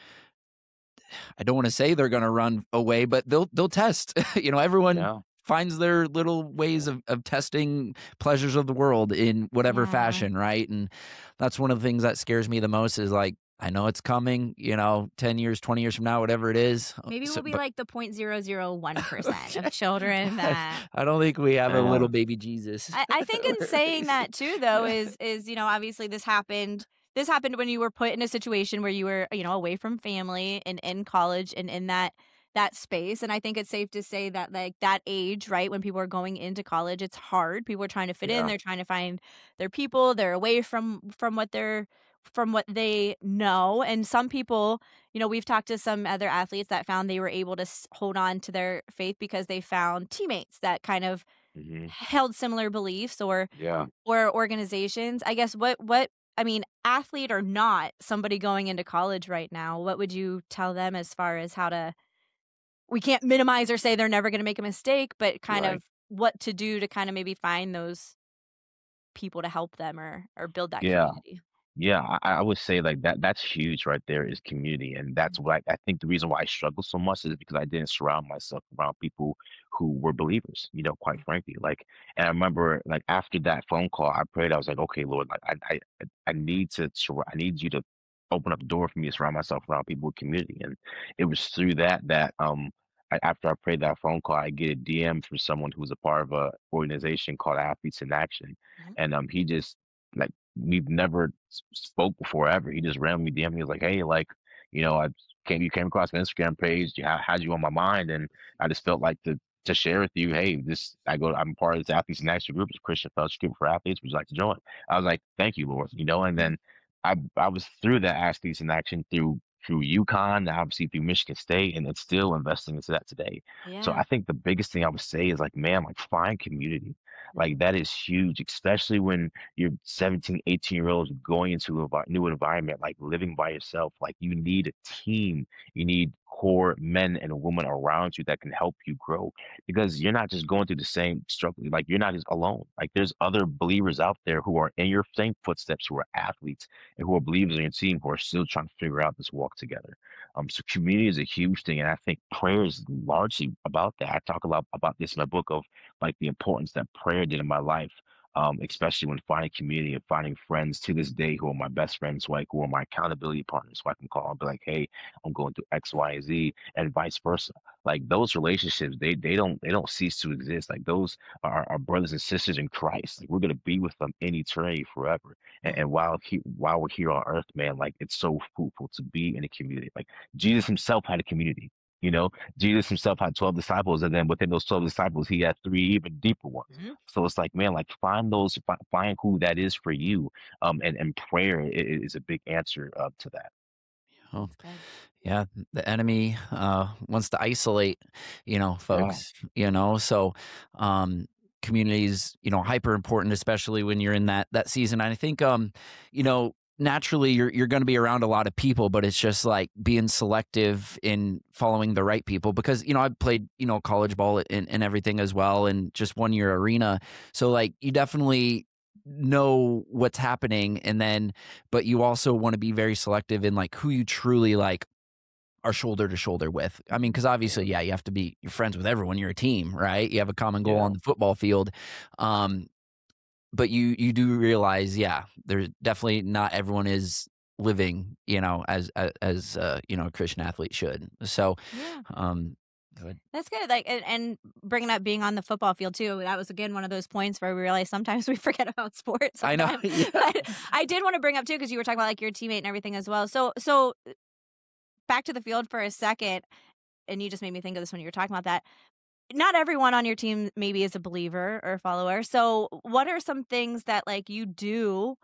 I don't want to say they're going to run away, but they'll they'll test. You know, everyone Yeah. finds their little ways of, of testing pleasures of the world in whatever Yeah. fashion, right? And that's one of the things that scares me the most is like I know it's coming, you know, ten years, twenty years from now, whatever it is. Maybe So- we'll be but- like the point zero zero one percent of children that I don't think we have a Yeah. little baby Jesus. I, I think in saying that too, though, is is you know obviously this happened. This happened when you were put in a situation where you were you know away from family and in college and in that that space. And I think it's safe to say that like that age, right, when people are going into college, it's hard. People are trying to fit in. Yeah. They're trying to find their people. They're away from from what they're from what they know. And some people, you know, we've talked to some other athletes that found they were able to s- hold on to their faith because they found teammates that kind of Hmm. held similar beliefs or Yeah. or organizations. I guess what what I mean, athlete or not, somebody going into college right now, what would you tell them as far as how to we can't minimize or say they're never going to make a mistake, but kind Right. of what to do to kind of maybe find those people to help them or or build that Yeah. community. Yeah, I, I would say like that that's huge right there is community. And that's what I, I think the reason why I struggle so much is because I didn't surround myself around people who were believers, you know, quite frankly. Like and I remember like after that phone call, I prayed, I was like, okay, Lord, like I I, I need to surra- I need you to open up the door for me to surround myself around people with community. And it was through that that um I, after I prayed that phone call, I get a D M from someone who's a part of a organization called Athletes in Action. Mhm. And um he just like we've never s- spoke before ever. He just randomly D M'd me. He was like, "Hey, like, you know, I came you came across my Instagram page. You had, had you on my mind, and I just felt like to to share with you. Hey, this I go. I'm part of this Athletes in Action group. It's a Christian fellowship group for athletes. Would you like to join?" I was like, "Thank you, Lord." You know, and then I I was through that Athletes in Action through through UConn, obviously through Michigan State, and it's still investing into that today. So Yeah. I think the biggest thing I would say is like, man, like find community. Like that is huge, especially when you're seventeen, eighteen year olds going into a vi- new environment, like living by yourself. Like you need a team. You need core men and women around you that can help you grow because you're not just going through the same struggle. Like you're not just alone. Like there's other believers out there who are in your same footsteps, who are athletes and who are believers in your team who are still trying to figure out this walk together. Um, so community is a huge thing. And I think prayer is largely about that. I talk a lot about this in my book of like the importance that prayer did in my life um, especially when finding community and finding friends to this day who are my best friends, like who are my accountability partners, who I can call and be like, hey, I'm going through X, Y, and Z, and vice versa. Like those relationships, they they don't they don't cease to exist. Like those are our brothers and sisters in Christ. Like we're gonna be with them in eternity forever. And, and while he while we're here on earth, man, like it's so fruitful to be in a community. Like Jesus himself had a community. You know, Jesus himself had twelve disciples, and then within those twelve disciples, he had three even deeper ones. Mhm. So it's like, man, like find those, fi- find who that is for you. Um, and, and prayer i- i- is a big answer uh, to that. Oh, That's good. yeah. The enemy uh, wants to isolate, you know, Yeah. folks, you know, so um, communities, you know, hyper important, especially when you're in that that season. And I think, um, you know, naturally you're you're going to be around a lot of people, but it's just like being selective in following the right people because, you know, I've played, you know, college ball and, and everything as well, and just one year arena. So like you definitely know what's happening, and then but you also want to be very selective in like who you truly like are shoulder to shoulder with. I mean, because obviously, yeah, you have to be you're friends with everyone. You're a team, right? You have a common goal Yeah. on the football field. Um, but you you do realize, yeah, there's definitely not everyone is living, you know, as as, as uh, you know, a Christian athlete should. So, Yeah. um, good. That's good. Like, and, and bringing up being on the football field too. That was again one of those points where we realize sometimes we forget about sports. I know. sometimes. Yeah. But I did want to bring up too because you were talking about like your teammate and everything as well. So, so back to the field for a second, and you just made me think of this when you were talking about that. Not everyone on your team maybe is a believer or a follower. So, what are some things that like you do?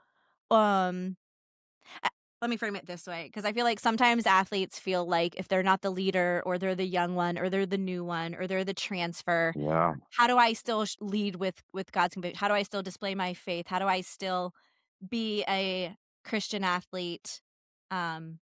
Um, uh, let me frame it this way because I feel like sometimes athletes feel like if they're not the leader or they're the young one or they're the new one or they're the transfer, Yeah. how do I still sh- lead with with God's conviction? How do I still display my faith? How do I still be a Christian athlete um,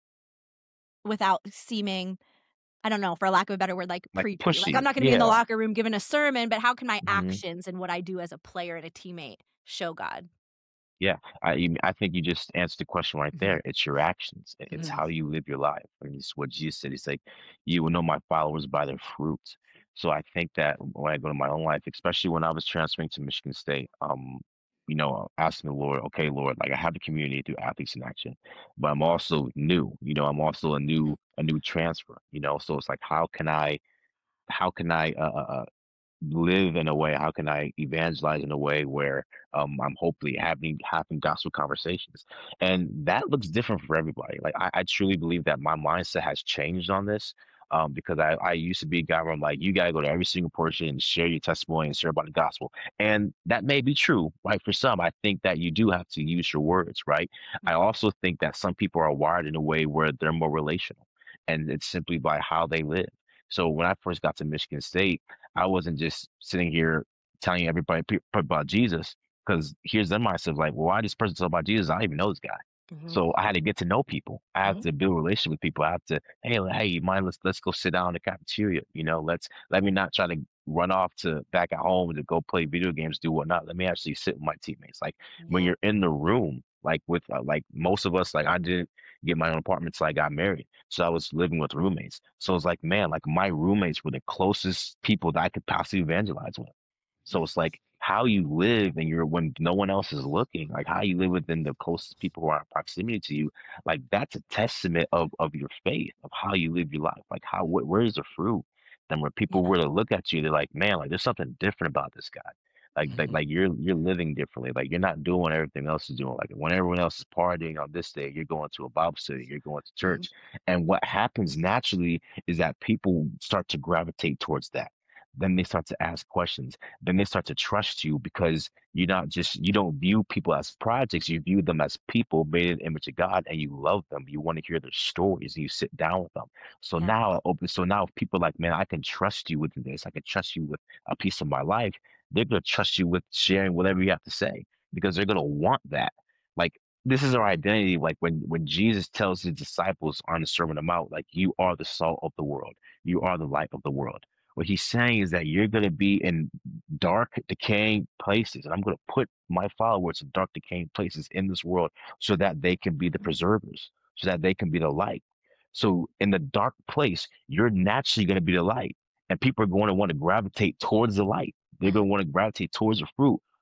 without seeming, I don't know, for lack of a better word, like Like preachy? Like pushing. I'm not going to be in the Yeah. locker room giving a sermon, but how can my Mhm. actions and what I do as a player and a teammate show God? Yeah, I you- I think you just answered the question right Mhm. there. It's your actions. I- It's Mhm. how you live your life. And it's what Jesus said. He's like, you will know my followers by their fruit. So I think that when I go to my own life, especially when I was transferring to Michigan State, um, you know, asking the Lord, okay, Lord, like I have a community through Athletes in Action, but I'm also new. You know, I'm also a new a new transfer. You know, so it's like, how can I how can I uh, uh, uh, live in a way? How can I evangelize in a way where um, I'm hopefully having having gospel conversations? And that looks different for everybody. Like I, I truly believe that my mindset has changed on this. Um, because I, I used to be a guy where I'm like, you gotta go to every single person and share your testimony and share about the gospel. And that may be true, right? For some, I think that you do have to use your words, right? I also think that some people are wired in a way where they're more relational, and it's simply by how they live. So when I first got to Michigan State, I wasn't just sitting here telling everybody pe- about Jesus, because here's them myself like, well, why this person talk about Jesus? I don't even know this guy. Mhm. So I had to get to know people. I have Mhm. to build a relationship with people. I have to, hey, like, hey, you mind? Let's let's go sit down in the cafeteria. You know, let's let me not try to run off to back at home to go play video games, do whatnot. Let me actually sit with my teammates. Like when Yeah. you're in the room, like with uh, like most of us, like I didn't get my own apartment till I got married. So I was living with roommates. So it's like, man, like my roommates were the closest people that I could possibly evangelize with. So it's like how you live and you're when no one else is looking, like how you live within the closest people who are in proximity to you, like that's a testament of of your faith, of how you live your life. Like how wh- where's the fruit? Then where people Yeah. were to look at you, they're like, man, like there's something different about this guy. Like, like, Mhm. like you're you're living differently. Like you're not doing what everything else is doing. Like when everyone else is partying on this day, you're going to a Bible study, you're going to Mhm. church. And what happens naturally is that people start to gravitate towards that. Then they start to ask questions. Then they start to trust you because you're not just you don't view people as projects, you view them as people made in the image of God, and you love them. You want to hear their stories and you sit down with them. So Yeah. now it opens so now if people are like, man, I can trust you with this, I can trust you with a piece of my life, they're gonna trust you with sharing whatever you have to say because they're gonna want that. Like this is our identity. Like when when Jesus tells his disciples on the Sermon on the Mount, like you are the salt of the world, you are the light of the world. What he's saying is that you're gonna be in dark, decaying places, and I'm gonna put my followers in dark, decaying places in this world so that they can be the preservers, so that they can be the light. So in the dark place, you're naturally gonna be the light, and people are going to want to gravitate towards the light. They're going to want to gravitate towards the fruit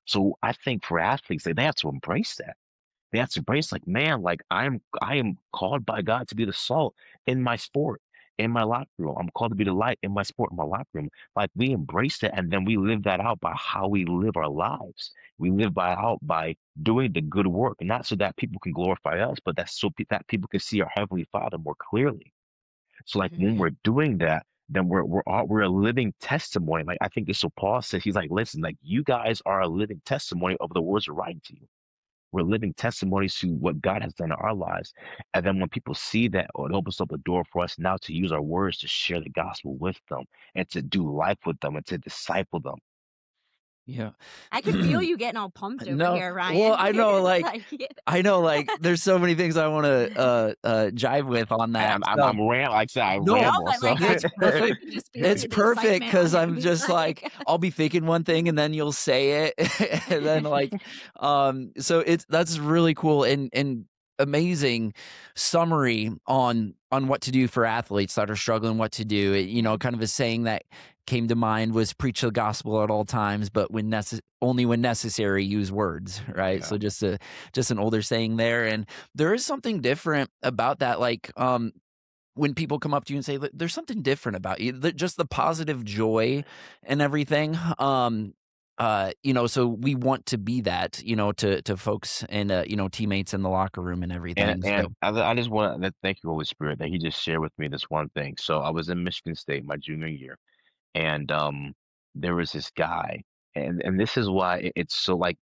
So I think for athletes, they, they have to embrace that. They have to embrace like, man, like I'm I am called by God to be the salt in my sport, in my locker room. I'm called to be the light in my sport, in my locker room. Like we embrace that and then we live that out by how we live our lives. We live by out by doing the good work, not so that people can glorify us, but that's so pe- that people can see our Heavenly Father more clearly. So like when Mhm. we're doing that, then we're we're all, we're a living testimony. Like I think this. So Paul says he's like, listen, like you guys are a living testimony of the words of writing to you. We're living testimonies to what God has done in our lives. And then when people see that, oh, it opens up the door for us now to use our words to share the gospel with them and to do life with them and to disciple them. Yeah. I can feel you getting all pumped over No, here, Ryan. well, I know, like, Like, yeah. I know, like, there's so many things I want to uh, uh, jive with on I, that. I'm I'm So, I'm ram like I said, I no, No, ramble. but So like I it's can perfect. I can just feel It's the perfect excitement because on I'm your face, just like, I'll be thinking one thing and then you'll say it, and then like, um, so it's that's really cool and and amazing summary on on what to do for athletes that are struggling, what to do. It, you know, kind of a saying that came to mind was preach the gospel at all times, but when necess- only when necessary, use words, right? Yeah. So just a just an older saying there, and there is something different about that, like um when people come up to you and say, "Look, there's something different about you," the, just the positive joy and everything. Um, uh, you know, so we want to be that, you know, to to folks and uh, you know, teammates in the locker room and And everything. and So I, I just want to thank you, Holy Spirit, that He just shared with me this one thing. So I was in Michigan State my junior year, and um, there was this guy, and and this is why it- it's so like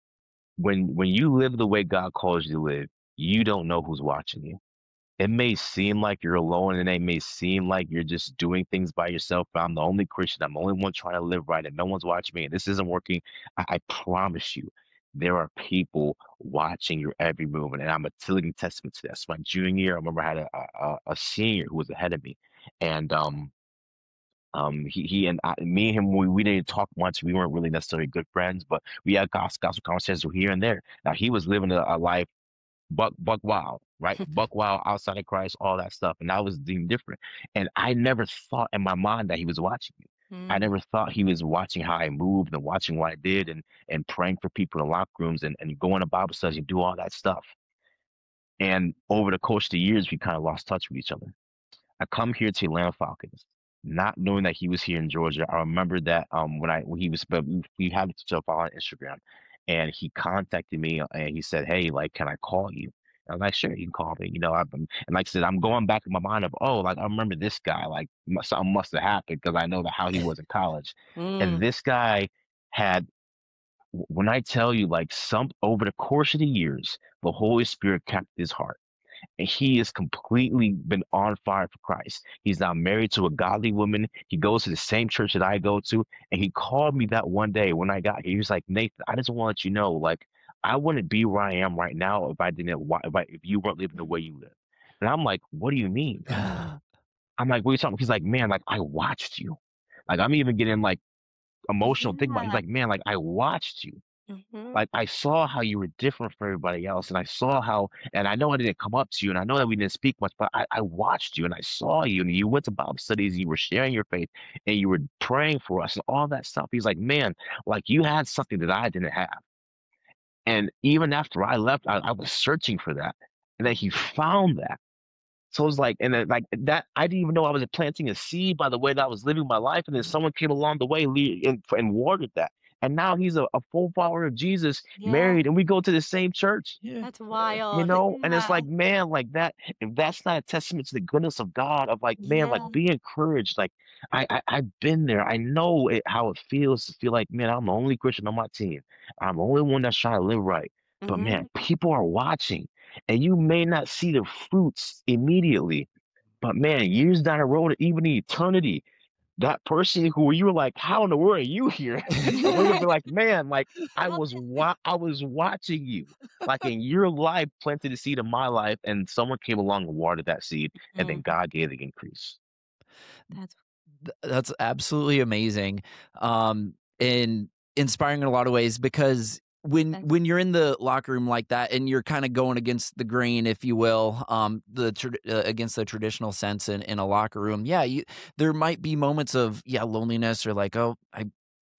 when when you live the way God calls you to live, you don't know who's watching you. It may seem like you're alone and it may seem like you're just doing things by yourself, but I'm the only Christian. I'm the only one trying to live right and no one's watching me and this isn't working. I, I promise you, there are people watching your every movement. And I'm a living testament to that. So my junior year, I remember I had a, a, a senior who was ahead of me. And um um he, he and I, me and him we, we didn't talk much. We weren't really necessarily good friends, but we had gospel, gospel conversations here and there. Now he was living a, a life buck buck wild, right? Buck wild, outside of Christ, all that stuff. And I was deemed different. And I never thought in my mind that he was watching me. I Mm. never thought he was watching how I moved and watching what I did and and praying for people in locker rooms and, and going to Bible studies and do all that stuff. And over the course of the years, we kind of lost touch with each other. I come here to Atlanta Falcons, not knowing that he was here in Georgia. I remember that um when I when he was, but we, we had each other on Instagram, and he contacted me and he said, "Hey, like, can I call you?" I was like, "Sure, you can call me." You know, I've been, and like I said, I'm going back in my mind of, oh, like I remember this guy, like mu- something must have happened because I know that how he was in college, and Mm. this guy had. When I tell you, like some over the course of the years, the Holy Spirit kept his heart and he has completely been on fire for Christ. He's now married to a godly woman. He goes to the same church that I go to, and he called me that one day when I got here. He was like, "Nathan, I just want to let you know, like, I wouldn't be where I am right now if I didn't, wa- if, I, if you weren't living the way you live." And I'm like, "What do you mean?" I'm like, "What are you talking?" He's like, "Man, like I watched you. Like I'm even getting like emotional thinking about." It. He's Yeah. like, "Man, like I watched you." Mhm. Like I saw how you were different from everybody else, and I saw how, and I know I didn't come up to you, and I know that we didn't speak much, but I, I watched you and I saw you, and you went to Bible studies, and you were sharing your faith, and you were praying for us, and all that stuff. He's like, man, like you had something that I didn't have, and even after I left, I, I was searching for that, and then he found that. So it was like, and then like that, I didn't even know I was planting a seed by the way that I was living my life. And then someone came along the way le- and, and watered that. And now he's a, a full follower of Jesus, Yeah. married, and we go to the same church, yeah, That's you wild. know? And it's Yeah. like, man, like that, if that's not a testament to the goodness of God, of like, man, like Yeah. be encouraged. Like, I, I, I've been there. I know it, how it feels to feel like, man, I'm the only Christian on my team. I'm the only one that's trying to live right. But man, Mhm. people are watching, and you may not see the fruits immediately but man, years down the road, even in eternity, that person who you were like, how in the world are you here? Like we're gonna be like, man, like I was wa- I was watching you. Like in your life, planted the seed in my life, and someone came along and watered that seed, and then Mhm. God gave the increase. That's Th- that's absolutely amazing, um, and inspiring in a lot of ways because when that's when you're in the locker room like that and you're kind of going against the grain, if you will, um, the tra- uh, against the traditional sense in, in a locker room, yeah, you there might be moments of yeah loneliness or like oh I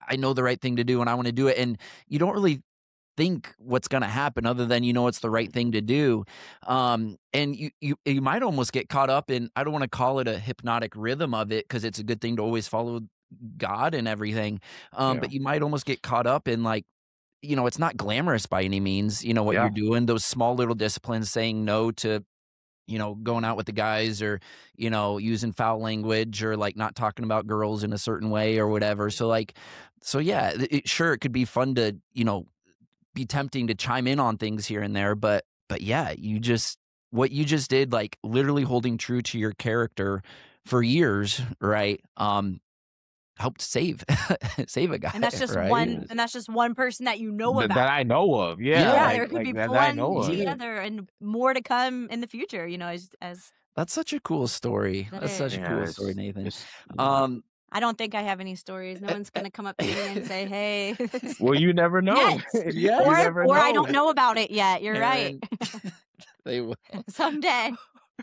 I know the right thing to do and I want to do it. And you don't really think what's going to happen other than you know it's the right thing to do. Um, and you, you you might almost get caught up in, I don't want to call it a hypnotic rhythm of it because it's a good thing to always follow God and everything. Um, Yeah. but you might almost get caught up in like, you know, it's not glamorous by any means, you know, what Yeah. you're doing, those small little disciplines, saying no to, you know, going out with the guys or, you know, using foul language or like not talking about girls in a certain way or whatever. So like, so yeah, it, sure, it could be fun to, you know, be tempting to chime in on things here and there, but but yeah, you just what you just did, like literally holding true to your character for years, right? Um, helped save save a guy, And that's just right? one, and that's just one person that you know Th- about. that I know of. Yeah, Yeah. yeah, like, there could like be that, that I know plenty of. other and more to come in the future. You know, as as That's such a cool story. That That's such is. a Yeah, cool it's, story, Nathan. it's, Um, I don't think I have any stories. No one's gonna come up to me and say, "Hey." well, you never know. Yes. Yeah. You or never or know. I don't know about it yet. You're right. Aaron, they will. Someday.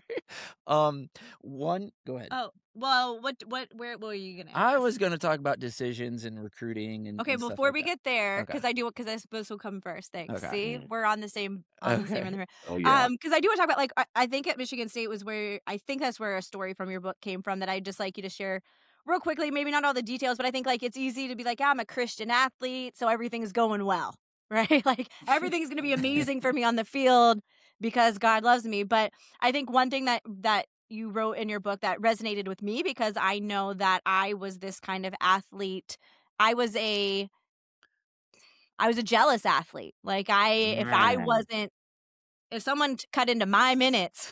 Um, one. Go ahead. Oh well, what what where what were you gonna? I ask? was going to talk about decisions and recruiting and Okay, and stuff before like we that. get there, Okay. because I do, because I suppose will come first. Thanks. Okay. See, Mm. we're on the same on the same Okay. rhythm. Oh yeah. Um, because I do want to talk about like I, I think at Michigan State was where I think that's where a story from your book came from that I'd just like you to share real quickly. Maybe not all the details, but I think like it's easy to be like, yeah, I'm a Christian athlete, so everything's going well, right? Like everything's gonna be amazing for me on the field because God loves me. But I think one thing that that you wrote in your book that resonated with me because I know that I was this kind of athlete. I was a I was a jealous athlete. Like I if I Man. wasn't if someone t- cut into my minutes,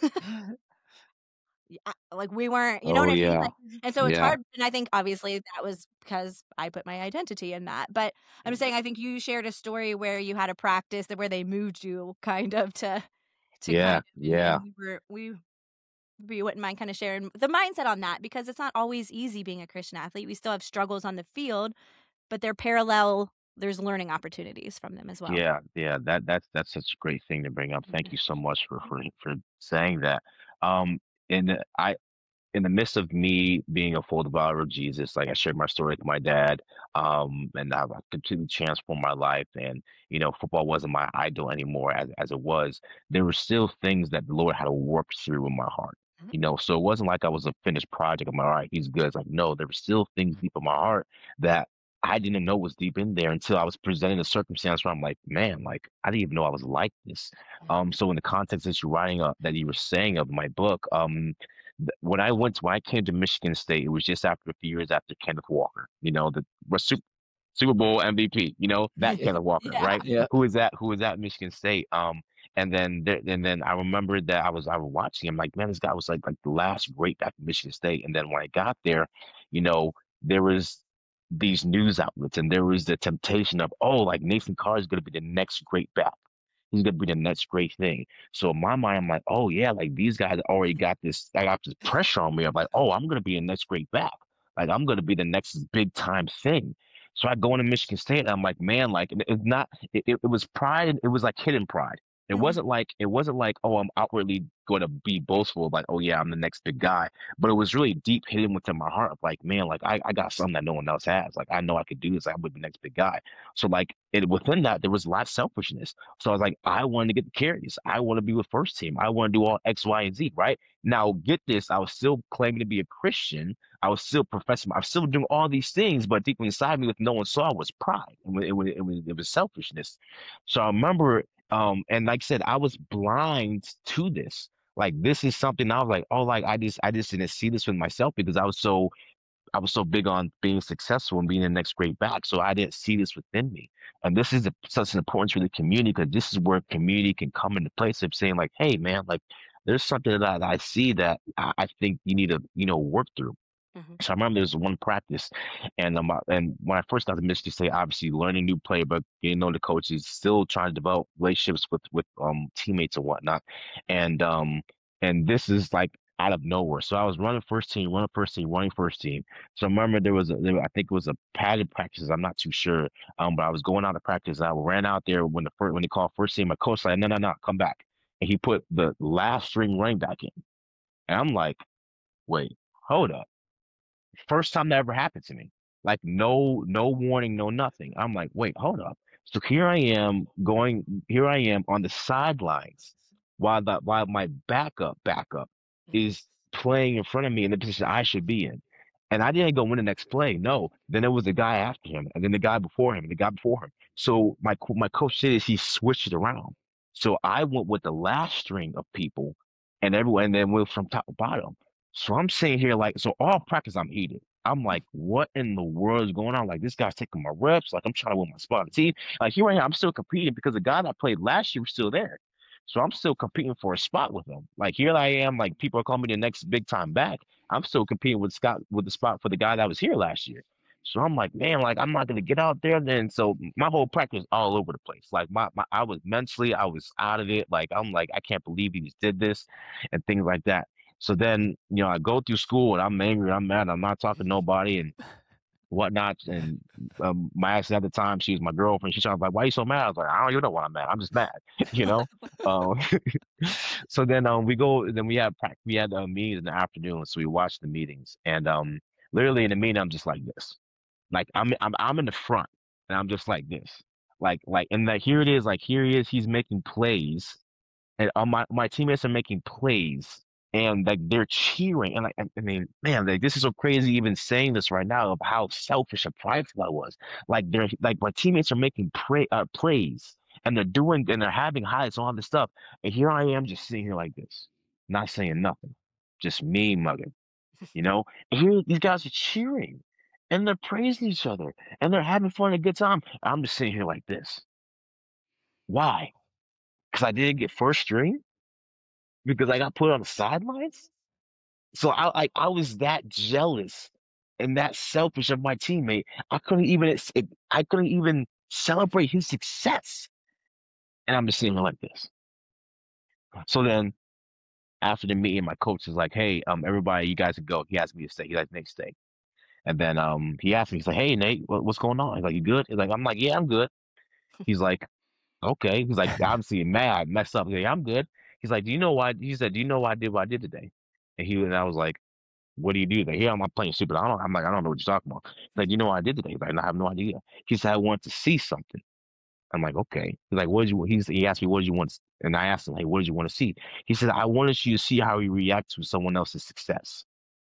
I- like we weren't, you know Oh what I mean? yeah. Like, and so it's Yeah. hard. And I think obviously that was because I put my identity in that. But I'm saying I think you shared a story where you had a practice that where they moved you kind of to to Yeah. kind of and, Yeah. and we were we we wouldn't mind kind of sharing the mindset on that because it's not always easy being a Christian athlete. We still have struggles on the field, but they're parallel. There's learning opportunities from them as well. Yeah. Yeah. That that's that's such a great thing to bring up. Thank Mhm. you so much for for for saying that. Um, and I in the midst of me being a full follower of Jesus, like I shared my story with my dad, um, and I've completely transformed my life. And you know, football wasn't my idol anymore as as it was. There were still things that the Lord had to work through in my heart. Mhm. You know, so it wasn't like I was a finished project. I'm like, all right, he's good. It's like, no, there were still things deep in my heart that I didn't know was deep in there until I was presented a circumstance where I'm like, man, like I didn't even know I was like this. Um, so in the context that you're writing up, that you were saying of my book, um, th- when I went to, when I came to Michigan State, it was just after a few years after Kenneth Walker, you know, the was Super, Super Bowl M V P, you know, that Kenneth Walker, Yeah. right? Yeah. Who is that? Who is at Michigan State? Um, and then there, and then I remembered that I was I was watching him like, man, this guy was like like the last great back at Michigan State. And then when I got there, you know, there was these news outlets and there was the temptation of, oh, like Nathan Carr is going to be the next great back. He's going to be the next great thing. So in my mind, I'm like, oh yeah, like these guys already got this. I got this pressure on me. I'm like, oh, I'm going to be the next great back. Like I'm going to be the next big time thing. So I go into Michigan State and I'm like, man, like it- it's not. It, it it was pride. And it was like hidden pride. It Mhm. wasn't like it wasn't like, oh, I'm outwardly going to be boastful, like, oh yeah, I'm the next big guy. But it was really deep hidden within my heart of like, man, like I, I got something that no one else has. Like I know I could do this. I would be the next big guy. So like it within that there was a lot of selfishness. So I was like, I wanted to get the carries. I want to be with first team. I want to do all X, Y, and Z. Right now, get this. I was still claiming to be a Christian. I was still professing. I was still doing all these things, but deep inside me, what no one saw was pride. It was it was it was, it was selfishness. So I remember, um, and like I said, I was blind to this. Like this is something I was like, oh, like I just I just didn't see this with myself because I was so I was so big on being successful and being the next great back. So I didn't see this within me. And this is a, such an importance for the community because this is where community can come into place of saying like, hey man, like there's something that I see that I, I think you need to, you know, work through. Mhm. So I remember there was one practice, and um, uh, and when I first got to Michigan State, obviously learning new playbook, getting to know the coaches, still trying to develop relationships with with um teammates and whatnot, and um and this is like out of nowhere. So I was running first team, running first team, running first team. So I remember there was a, there, I think it was a padded practice. I'm not too sure, um, but I was going out of practice. And I ran out there when the first when they called first team. My coach said, no, no, no, come back, and he put the last string running back in, and I'm like, wait, hold up. First time that ever happened to me. Like no, no warning, no nothing. I'm like, wait, hold up. So here I am going, here I am on the sidelines while the while my backup backup is playing in front of me in the position I should be in. And I didn't go win the next play. No. Then there was the guy after him, and then the guy before him, and the guy before him. So my co- my coach said is he switched it around. So I went with the last string of people, and everyone, and then went from top to bottom. So I'm sitting here like, so all practice I'm heated. I'm like, what in the world is going on? Like this guy's taking my reps. Like I'm trying to win my spot on the team. Like here I am, I'm still competing because the guy that played last year was still there. So I'm still competing for a spot with him. Like here I am, like people are calling me the next big time back. I'm still competing with Scott with the spot for the guy that was here last year. So I'm like, man, like I'm not gonna get out there then. So my whole practice was all over the place. Like my, my I was mentally, I was out of it. Like I'm like, I can't believe he just did this and things like that. So then, you know, I go through school and I'm angry, I'm mad, I'm not talking to nobody and whatnot. And um, my ex at the time, she was my girlfriend. She was like, "Why are you so mad?" I was like, "I don't even know why I'm mad. I'm just mad," you know. Um, so then um, we go, then we had prac- we had uh, meetings in the afternoon, so we watched the meetings, and um, literally in the meeting, I'm just like this, like I'm I'm I'm in the front, and I'm just like this, like like, and like here it is, like here he is, he's making plays and uh, my my teammates are making plays and like they're cheering and like I I mean man like this is so crazy even saying this right now of how selfish and prideful I was like they're like my teammates are making pray, uh, plays and they're doing and they're having highs all this stuff and here I am just sitting here like this not saying nothing just me mugging you know and here these guys are cheering and they're praising each other and they're having fun and a good time I'm just sitting here like this why because I didn't get first string because I got put on the sidelines. So I like I was that jealous and that selfish of my teammate. I couldn't even ex- it- I couldn't even celebrate his success. And I'm just sitting there like this. So then after the meeting, my coach is like, "Hey, um, everybody, you guys can go." He asked me to stay. He's like, "Nate, stay." And then um, he asked me, he's like, "Hey, Nate, what, what's going on?" He's like, "You good?" He's like, "I'm like, yeah, I'm good." He's like, "Okay." He's like, obviously mad, messed up. He's like, "I'm good." He's like, "Do you know why?" He said, "Do you know why I did what I did today?" And he and I was like, what do you do? Like, yeah, I'm not playing stupid. I don't, I'm like, I don't know what you're talking about. Like, you know what I did today? He's like, I have no idea. He said, I want to see something. I'm like, okay. He's like, what did you, he's, he asked me, what did you want? To, and I asked him, like, what did you want to see? He said, I wanted you to see how you react to someone else's success.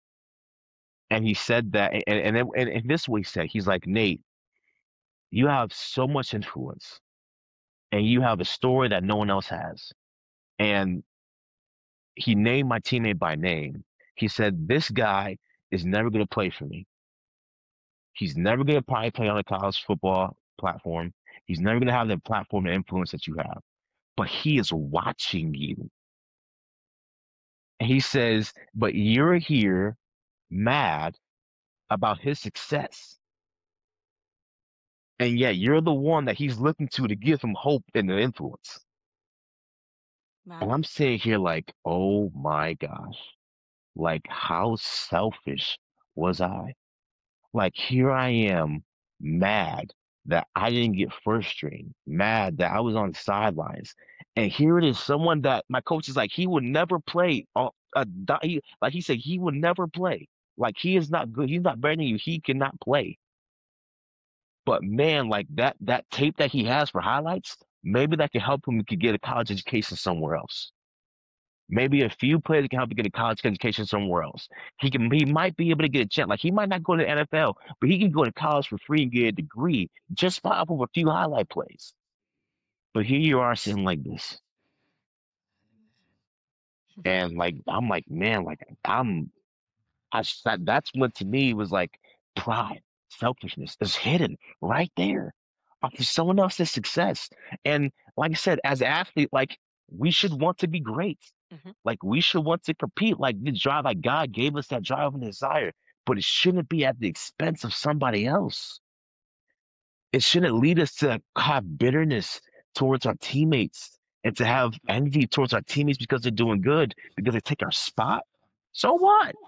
And he said that, and, and, then- and, and this is what he said. He's like, Nate, you have so much influence and you have a story that no one else has. And he named my teammate by name. He said, this guy is never going to play for me. He's never going to probably play on a college football platform. He's never going to have the platform and influence that you have. But he is watching you. And he says, but you're here mad about his success. And yet you're the one that he's looking to to give him hope and the influence. And Wow. I'm sitting here like, oh my gosh, like how selfish was I? Like here I am, mad that I didn't get first string, mad that I was on the sidelines, and here it is, someone that my coach is like he would never play. On a di- he, like he said, he would never play. Like he is not good. He's not better than you. He cannot play. But man, like that that tape that he has for highlights, maybe that can help him to get a college education somewhere else. Maybe a few players can help him get a college education somewhere else. He can he might be able to get a chance. Like he might not go to the N F L, but he can go to college for free and get a degree just by off of a few highlight plays. But here you are sitting like this. And like I'm like, man, like I'm I s- that that's what to me was like pride, selfishness is hidden right there off of someone else's success. And like I said, as an athlete, like we should want to be great. Mhm. Like we should want to compete. Like the drive, like God gave us that drive and desire, but it shouldn't be at the expense of somebody else. It shouldn't lead us to have bitterness towards our teammates and to have envy towards our teammates because they're doing good, because they take our spot. So what?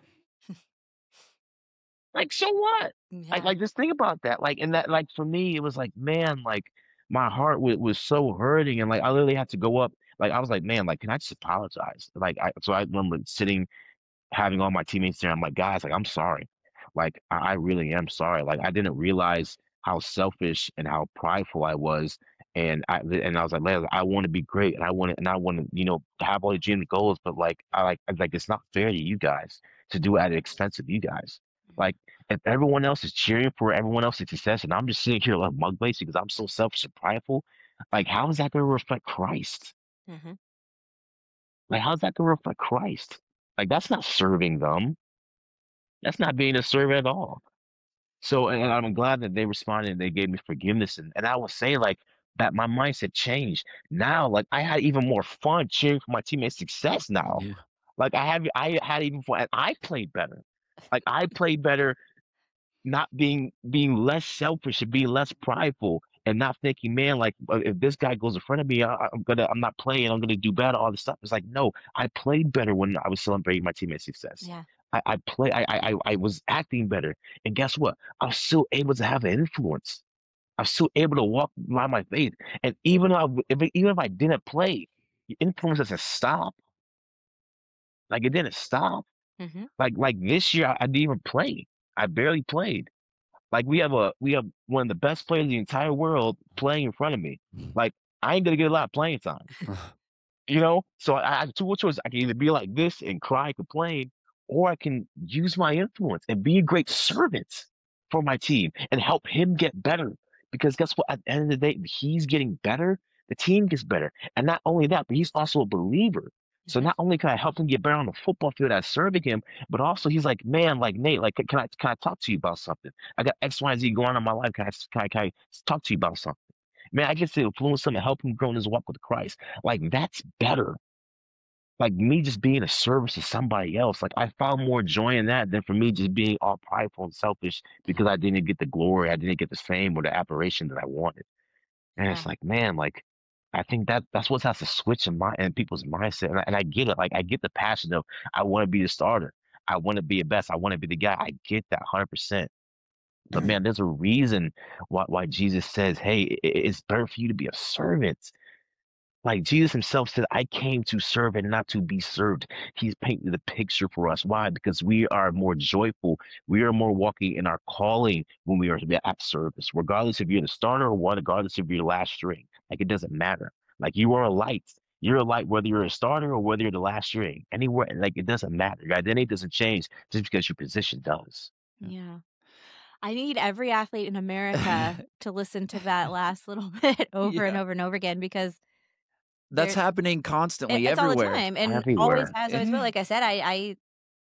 Like, so what? Like, Yeah. like just think about that. Like, and that, like, for me, it was like, man, like, my heart was, was so hurting, and like, I literally had to go up. Like, I was like, man, like, can I just apologize? Like, I so I remember sitting, having all my teammates there. I'm like, guys, like, I'm sorry. Like, I, I really am sorry. Like, I didn't realize how selfish and how prideful I was. And I and I was like, "Man, I want to be great, and I want to, and I want to, you know, have all the dream goals, but like, I like, I like, it's not fair to you guys to do it at the expense of you guys. Like, if everyone else is cheering for everyone else's success, and I'm just sitting here like mug based because I'm so selfish and prideful, like, how is that going to reflect Christ? Mm-hmm. Like, how's that going to reflect Christ? Like, that's not serving them. That's not being a servant at all. So, and I'm glad that they responded and they gave me forgiveness. And, and I will say, like, that my mindset changed. Now, like, I had even more fun cheering for my teammates' success now. Yeah. Like, I have, I had even fun, and I played better. Like, I played better, not being being less selfish and being less prideful, and not thinking, man, like, uh, if this guy goes in front of me, I, I'm gonna, I'm not playing, I'm gonna do bad, all this stuff. It's like, no, I played better when I was celebrating my teammates' success. Yeah. I, I play, I, I, I I was acting better, and guess what? I was still able to have an influence. I was still able to walk by my faith, and even though I, w- if, even if I didn't play, the influence doesn't stop. Like, it didn't stop. Mm-hmm. Like like this year, I, I didn't even play. I barely played. Like, we have a we have one of the best players in the entire world playing in front of me. Like, I ain't gonna get a lot of playing time, you know? So I, I have two choices. I can either be like this and cry, complain, or I can use my influence and be a great servant for my team and help him get better. Because guess what? At the end of the day, if he's getting better, the team gets better. And not only that, but he's also a believer. So not only can I help him get better on the football field as serving him, but also he's like, man, like, Nate, like, can I can I talk to you about something? I got X, Y, and Z going on in my life. Can I can I, can I talk to you about something? Man, I get to influence him and help him grow in his walk with Christ. Like, that's better. Like, me just being a service to somebody else. Like, I found more joy in that than for me just being all prideful and selfish because I didn't get the glory, I didn't get the fame or the admiration that I wanted. And Yeah. it's like, man, like, I think that that's what has to switch in my in people's mindset. And I, and I get it. Like, I get the passion of, I want to be the starter. I want to be the best. I want to be the guy. I get that one hundred percent. But man, there's a reason why why Jesus says, hey, it, it's better for you to be a servant. Like, Jesus himself said, I came to serve and not to be served. He's painted the picture for us. Why? Because we are more joyful. We are more walking in our calling when we are at service, regardless if you're the starter or what, regardless if you're the last string. Like, it doesn't matter. Like, you are a light. You're a light whether you're a starter or whether you're the last string. Anywhere, like, it doesn't matter. Your identity doesn't change just because your position does. Yeah. I need every athlete in America to listen to that last little bit over and Yeah. over and over again, because That's There- happening it, constantly it's all the everywhere. time and always Everywhere. has, always will. Yeah. Like I said, I, I,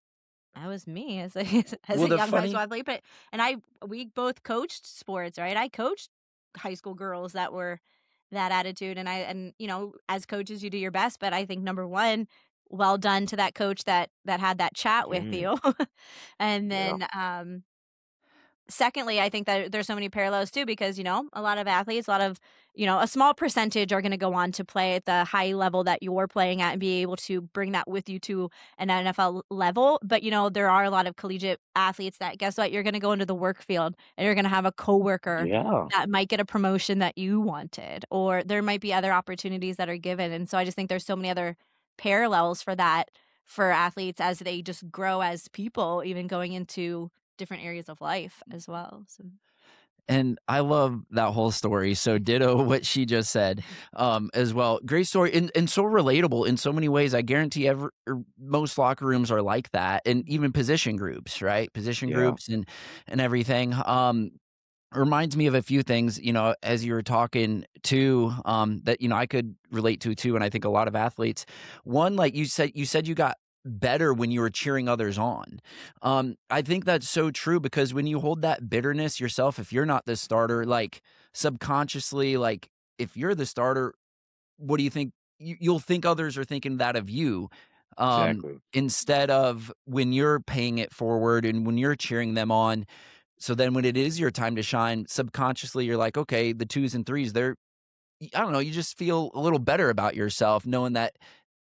I was me as a as Well, a the young high funny- school athlete, but and I we both coached sports, right? I coached high school girls that were that attitude, and I and you know, as coaches, you do your best, but I think number one, well done to that coach that that had that chat with Mm. you, and Yeah. then um. Secondly, I think that there's so many parallels too, because, you know, a lot of athletes, a lot of, you know, a small percentage are going to go on to play at the high level that you're playing at and be able to bring that with you to an N F L level. But, you know, there are a lot of collegiate athletes that, guess what, you're going to go into the work field and you're going to have a coworker Yeah. that might get a promotion that you wanted, or there might be other opportunities that are given. And so I just think there's so many other parallels for that for athletes as they just grow as people, even going into different areas of life as well. So And I love that whole story. So ditto what she just said um, as well. Great story and, and so relatable in so many ways. I guarantee every, er, most locker rooms are like that, and even position groups, right? Position Yeah. groups and, and everything. Um, reminds me of a few things, you know, as you were talking too, um, that, you know, I could relate to too. And I think a lot of athletes, one, like you said, you said you got better when you were cheering others on. Um, I think that's so true, because when you hold that bitterness yourself, if you're not the starter, like subconsciously, like if you're the starter, what do you think? You, you'll think others are thinking that of you. Um, Exactly. instead of when you're paying it forward and when you're cheering them on. So then when it is your time to shine, subconsciously, you're like, okay, the twos and threes, they're, I don't know, you just feel a little better about yourself knowing that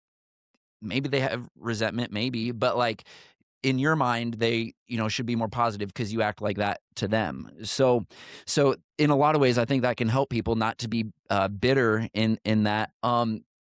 maybe they have resentment, maybe, but like in your mind, they, you know, should be more positive because you act like that to them. So, so in a lot of ways, I think that can help people not to be uh, bitter in, in that. Um,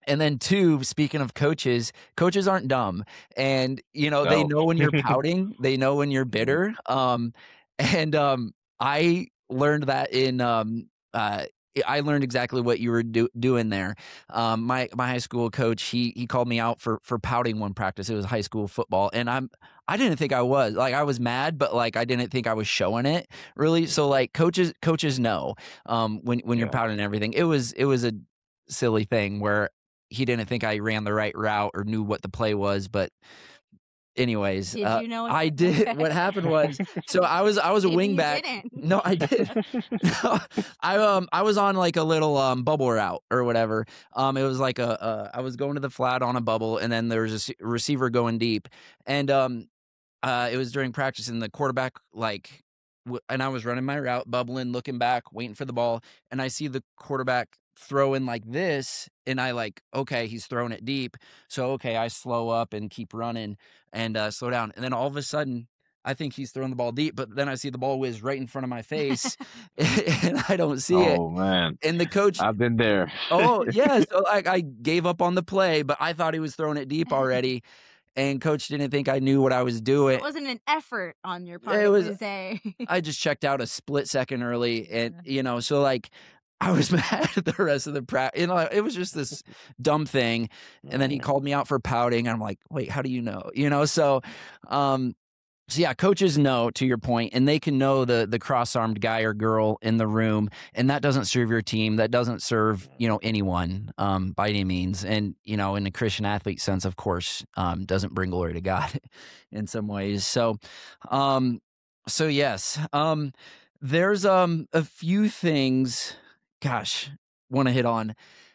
And then two, speaking of coaches, coaches aren't dumb. And, you know, they No. know when you're pouting, they know when you're bitter. Um, and um, I learned that in, um, uh, I learned exactly what you were do- doing there. Um, my my high school coach, he he called me out for for pouting one practice. It was high school football, and I'm I didn't think I was like I was mad, but like I didn't think I was showing it really. So like coaches coaches know um, when when you're Yeah. pouting and everything. It was it was a silly thing where he didn't think I ran the right route or knew what the play was, but anyways, Did uh, you know? I did. What happened was, so I was I was a Maybe you wingback. didn't. No, I did. No, I um I was on like a little um bubble route or whatever. Um, it was like a uh, I was going to the flat on a bubble, and then there was a s- receiver going deep, and um uh it was during practice, and the quarterback like. w- And I was running my route, bubbling, looking back, waiting for the ball, and I see the quarterback throwing like this, and I like, okay, he's throwing it deep. So okay, I slow up and keep running and uh, slow down. And then all of a sudden, I think he's throwing the ball deep, but then I see the ball whiz right in front of my face, and I don't see it. Oh man, And the coach, I've been there. oh yeah, so like I gave up on the play, but I thought he was throwing it deep already, and coach didn't think I knew what I was So doing. it wasn't an effort on your part. It It was- was a. I just checked out a split second early, and you know, so like I was mad at the rest of the practice. You know, it was just this dumb thing, and then he called me out for pouting, and I'm like, wait, how do you know? You know, so, um, so yeah, coaches know, to your point, and they can know the the cross-armed guy or girl in the room, and that doesn't serve your team. That doesn't serve, you know, anyone um, by any means. And you know, in the Christian athlete sense, of course, um, doesn't bring glory to God in some ways. So, um, so yes, um, there's um a few things. Gosh, want to hit on.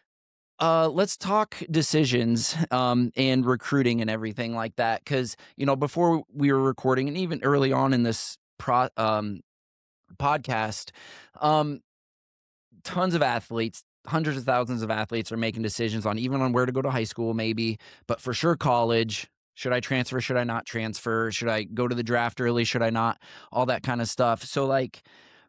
Uh, let's talk decisions um, and recruiting and everything like that. Because, you know, before we were recording and even early on in this pro, um, podcast, um, tons of athletes, hundreds of thousands of athletes are making decisions on even on where to go to high school, maybe, but for sure college. Should I transfer? Should I not transfer? Should I go to the draft early? Should I not? All that kind of stuff. So, like,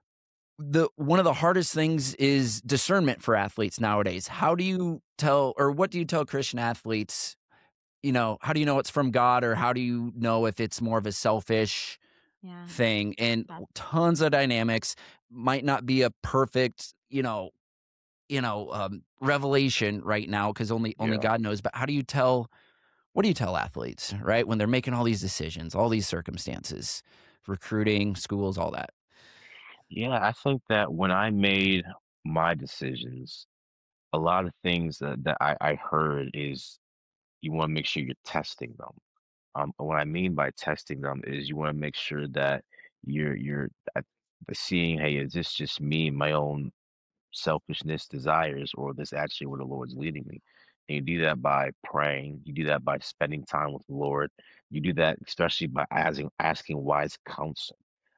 the one of the hardest things is discernment for athletes nowadays. How do you tell, or what do you tell Christian athletes? You know, how do you know it's from God, or how do you know if it's more of a selfish Yeah. thing? And That- tons of dynamics. Might not be a perfect, you know, you know, um, revelation right now because only only Yeah. God knows. But how do you tell? What do you tell athletes, right, when they're making all these decisions, all these circumstances, recruiting, schools, all that? Yeah, I think that when I made my decisions, a lot of things that, that I, I heard is you want to make sure you're testing them. Um, what I mean by testing them is you want to make sure that you're you're uh, seeing, hey, is this just me, my own selfishness, desires, or this actually where the Lord's leading me? And you do that by praying. You do that by spending time with the Lord. You do that especially by asking asking wise counsel.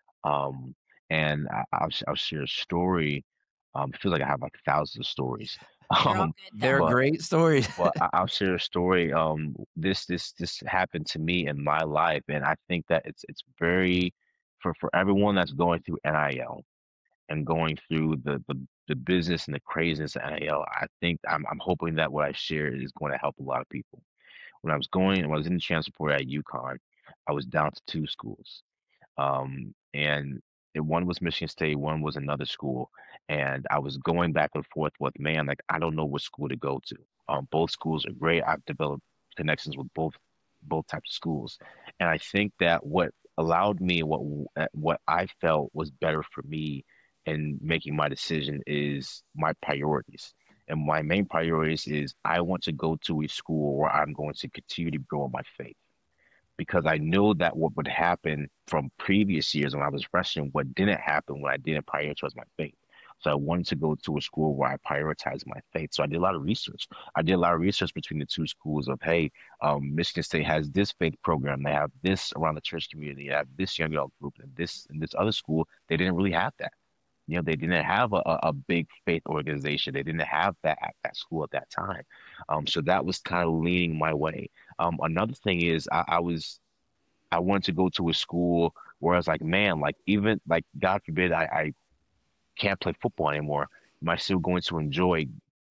Um, and I, I'll sh- I'll share a story. Um, it feels like I have like thousands of stories. They're all Um, good. They're though. but great stories. but I- I'll share a story. Um, this this this happened to me in my life, and I think that it's it's very for for everyone that's going through N I L and going through the the, the business and the craziness of N I L. I think I'm I'm hoping that what I share is going to help a lot of people. When I was going, when I was in the transfer portal at UConn, I was down to two schools. Um, and it, one was Michigan State, one was another school, and I was going back and forth with, man, like I don't know what school to go to. Um, both schools are great. I've developed connections with both both types of schools, and I think that what allowed me, what w- uh, what I felt was better for me in making my decision is my priorities. And my main priorities is I want to go to a school where I'm going to continue to grow in my faith because I knew that what would happen from previous years when I was freshman, what didn't happen when I didn't prioritize my faith. So I wanted to go to a school where I prioritized my faith. So I did a lot of research. I did a lot of research between the two schools of, hey, um, Michigan State has this faith program. They have this around the church community. They have this young adult group, and this and this other school, they didn't really have that. You know, they didn't have a, a a big faith organization. They didn't have that at that school at that time. Um, so that was kind of leaning my way. Um, another thing is I, I was I wanted to go to a school where I was like, man, like even like God forbid I, I can't play football anymore. Am I still going to enjoy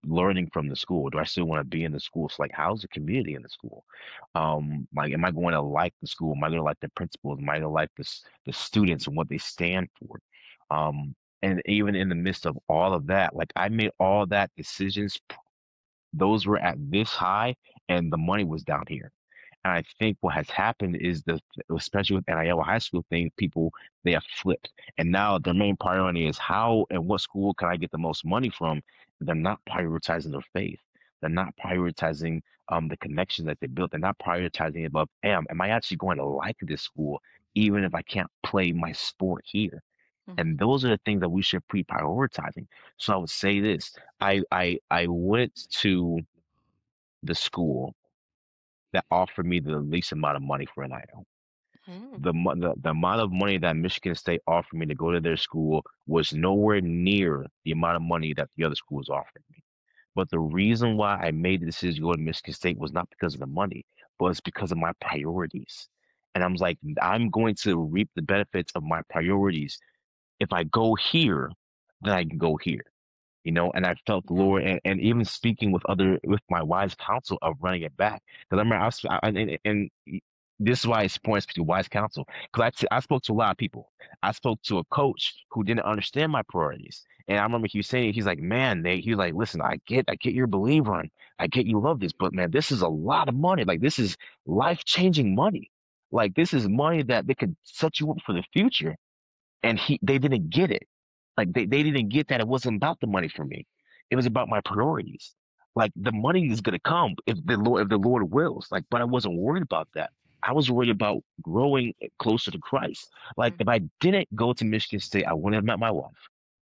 learning from the school? Do I still want to be in the school? So like, how's the community in the school? Um, like, am I going to like the school? Am I going to like the principals? Am I going to like the s- the students and what they stand for? Um, and even in the midst of all of that, like I made all that decisions. Those were at this high, and the money was down here. And I think what has happened is the, especially with N I L high school thing, people they have flipped, and now their main priority is how and what school can I get the most money from. They're not prioritizing their faith. They're not prioritizing um the connections that they built. They're not prioritizing above, am am I actually going to like this school, even if I can't play my sport here? Mhm. And those are the things that we should be prioritizing. So I would say this: I I I went to the school that offered me the least amount of money for N I L. Mm. The, mo- the the amount of money that Michigan State offered me to go to their school was nowhere near the amount of money that the other schools offered me. But the reason why I made the decision to go to Michigan State was not because of the money, but it's because of my priorities. And I'm like, I'm going to reap the benefits of my priorities. If I go here, then I can go here, you know. And I felt the Yeah. Lord, and, and even speaking with other with my wise counsel of running it back. Because I remember I was, I, and, and this is why it's important to speak to wise counsel. Because I, t- I spoke to a lot of people. I spoke to a coach who didn't understand my priorities, and I remember he was saying, he's like, man, Nate, he's like, listen, I get, I get your believer, and I get you love this, but man, this is a lot of money. Like this is life changing money. Like this is money that they could set you up for the future, and he they didn't get it. Like they, they didn't get that it wasn't about the money for me. It was about my priorities. Like the money is gonna come if the Lord if the Lord wills. Like, but I wasn't worried about that. I was worried about growing closer to Christ. Like Mhm. if I didn't go to Michigan State, I wouldn't have met my wife.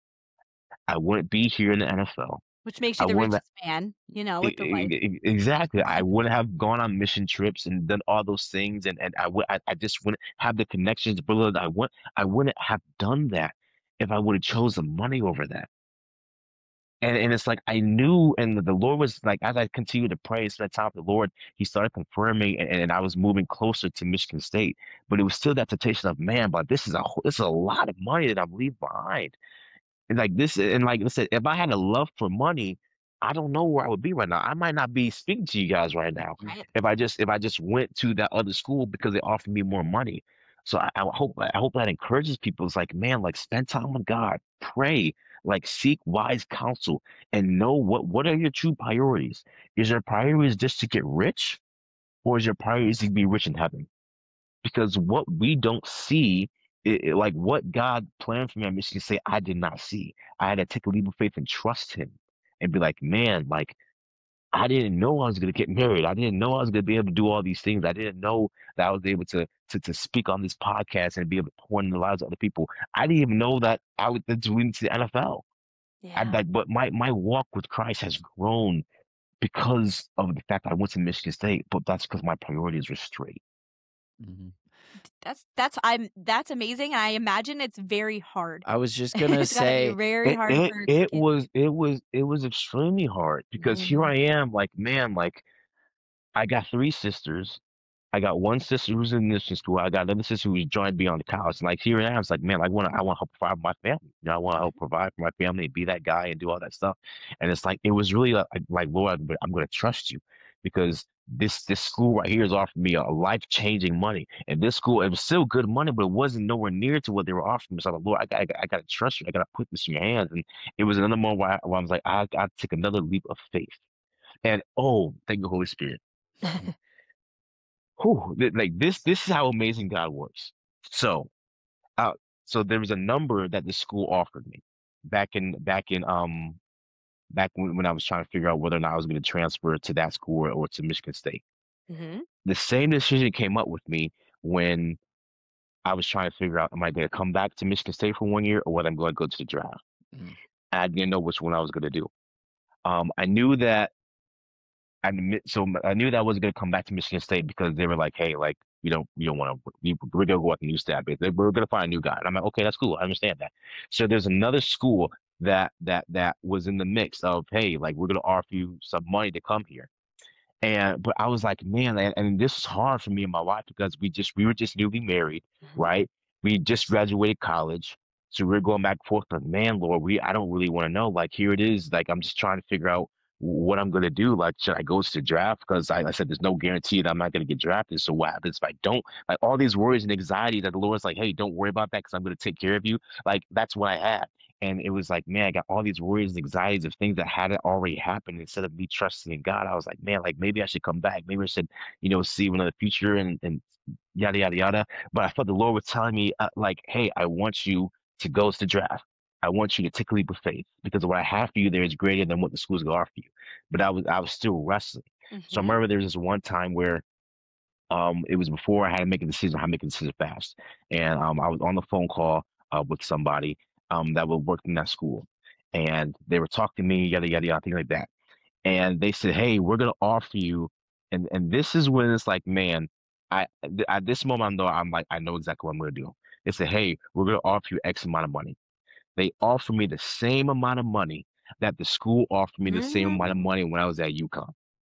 I wouldn't be here in the N F L. Which makes I you the wouldn't richest man, you know, E- with the wife. e- e- Exactly. I wouldn't have gone on mission trips and done all those things, and and I would I, I just wouldn't have the connections, brother. I would I wouldn't have done that if I would have chosen money over that. And and it's like I knew, and the Lord was like, as I continued to pray, spend time with the Lord, He started confirming, and, and I was moving closer to Michigan State. But it was still that temptation of, man, but this is a whole- this is a lot of money that I'm leaving behind. And like this, and like I said, if I had a love for money, I don't know where I would be right now. I might not be speaking to you guys right now Right. if I just if I just went to that other school because they offered me more money. So I, I hope I hope that encourages people. It's like, man, like spend time with God, pray, like seek wise counsel, and know what what are your true priorities. Is your priorities just to get rich, or is your priorities to be rich in heaven? Because what we don't see, it, it- like what God planned for me at Michigan State, I did not see. I had to take a leap of faith and trust Him and be like, man, like I didn't know I was gonna get married. I didn't know I was gonna be able to do all these things. I didn't know that I was able to to to speak on this podcast and be able to pour in the lives of other people. I didn't even know that I would that's leading to the N F L. I Yeah. like, but my my walk with Christ has grown because of the fact that I went to Michigan State. But that's because my priorities were straight. Mhm. That's that's I'm that's amazing. I imagine it's very hard. I was just gonna It's gotta be say, very It hard it for it kids. was it was it was extremely hard because here Mhm. I am, like, man, like I got three sisters. I got one sister who's in mission school. I got another sister who's joined me on the couch. And like here I am, it's like, man, I want to I want to help provide for my family. You know, I want to help provide for my family and be that guy and do all that stuff. And it's like it was really like, like Lord, I'm, I'm going to trust you because this this school right here is offering me a life changing money. And this school, it was still good money, but it wasn't nowhere near to what they were offering me. So I'm like, Lord, I got I, got to trust you. I got to put this in your hands. And it was another moment where I, where I was like, I got to take another leap of faith. And oh, thank you, Holy Spirit. Whew, th- like this this is how amazing God works. So uh so there was a number that the school offered me back in back in um back when, when I was trying to figure out whether or not I was going to transfer to that school or, or to Michigan State. Mhm. The same decision came up with me when I was trying to figure out, am I going to come back to Michigan State for one year or whether I'm going to go to the draft? Mhm. I didn't know which one I was going to do. Um, I knew that I admit, so I knew that I wasn't going to come back to Michigan State because they were like, hey, like, we don't, we don't want to, we, we're going to go with a new staff. They- We're going to find a new guy. And I'm like, okay, that's cool. I understand that. So there's another school that, that, that was in the mix of, hey, like, we're going to offer you some money to come here. And, but I was like, man, and, and this is hard for me and my wife because we just, we were just newly married, Mhm. right? We just graduated college. So we're going back and forth, but man, Lord, we, I don't really want to know. Like, here it is. Like, I'm just trying to figure out what I'm going to do. Like, should I go to the draft? Because I, I said there's no guarantee that I'm not going to get drafted. So what happens if I don't? Like all these worries and anxiety that the Lord's like, hey, don't worry about that because I'm going to take care of you. Like that's what I had. And it was like, man, I got all these worries and anxieties of things that hadn't already happened. Instead of me trusting in God, I was like, man, like maybe I should come back. Maybe I should, you know, see another future and, and yada, yada, yada. But I felt the Lord was telling me, uh, like, hey, I want you to go to the draft. I want you to take a leap of faith because what I have for you there is greater than what the school's going to offer you. But I was, I was still wrestling. So I Mm-hmm. remember there was this one time where um, it was before I had to make a decision, how to make a decision fast. And um, I was on the phone call uh, with somebody um, that would work in that school. And they were talking to me, yada, yada, yada, things like that. And they said, hey, we're going to offer you. And and this is when it's like, man, I th- at this moment, I know I'm like, I know exactly what I'm going to do. They said, hey, we're going to offer you X amount of money. They offered me the same amount of money that the school offered me the same amount of Mm-hmm. money when I was at UConn.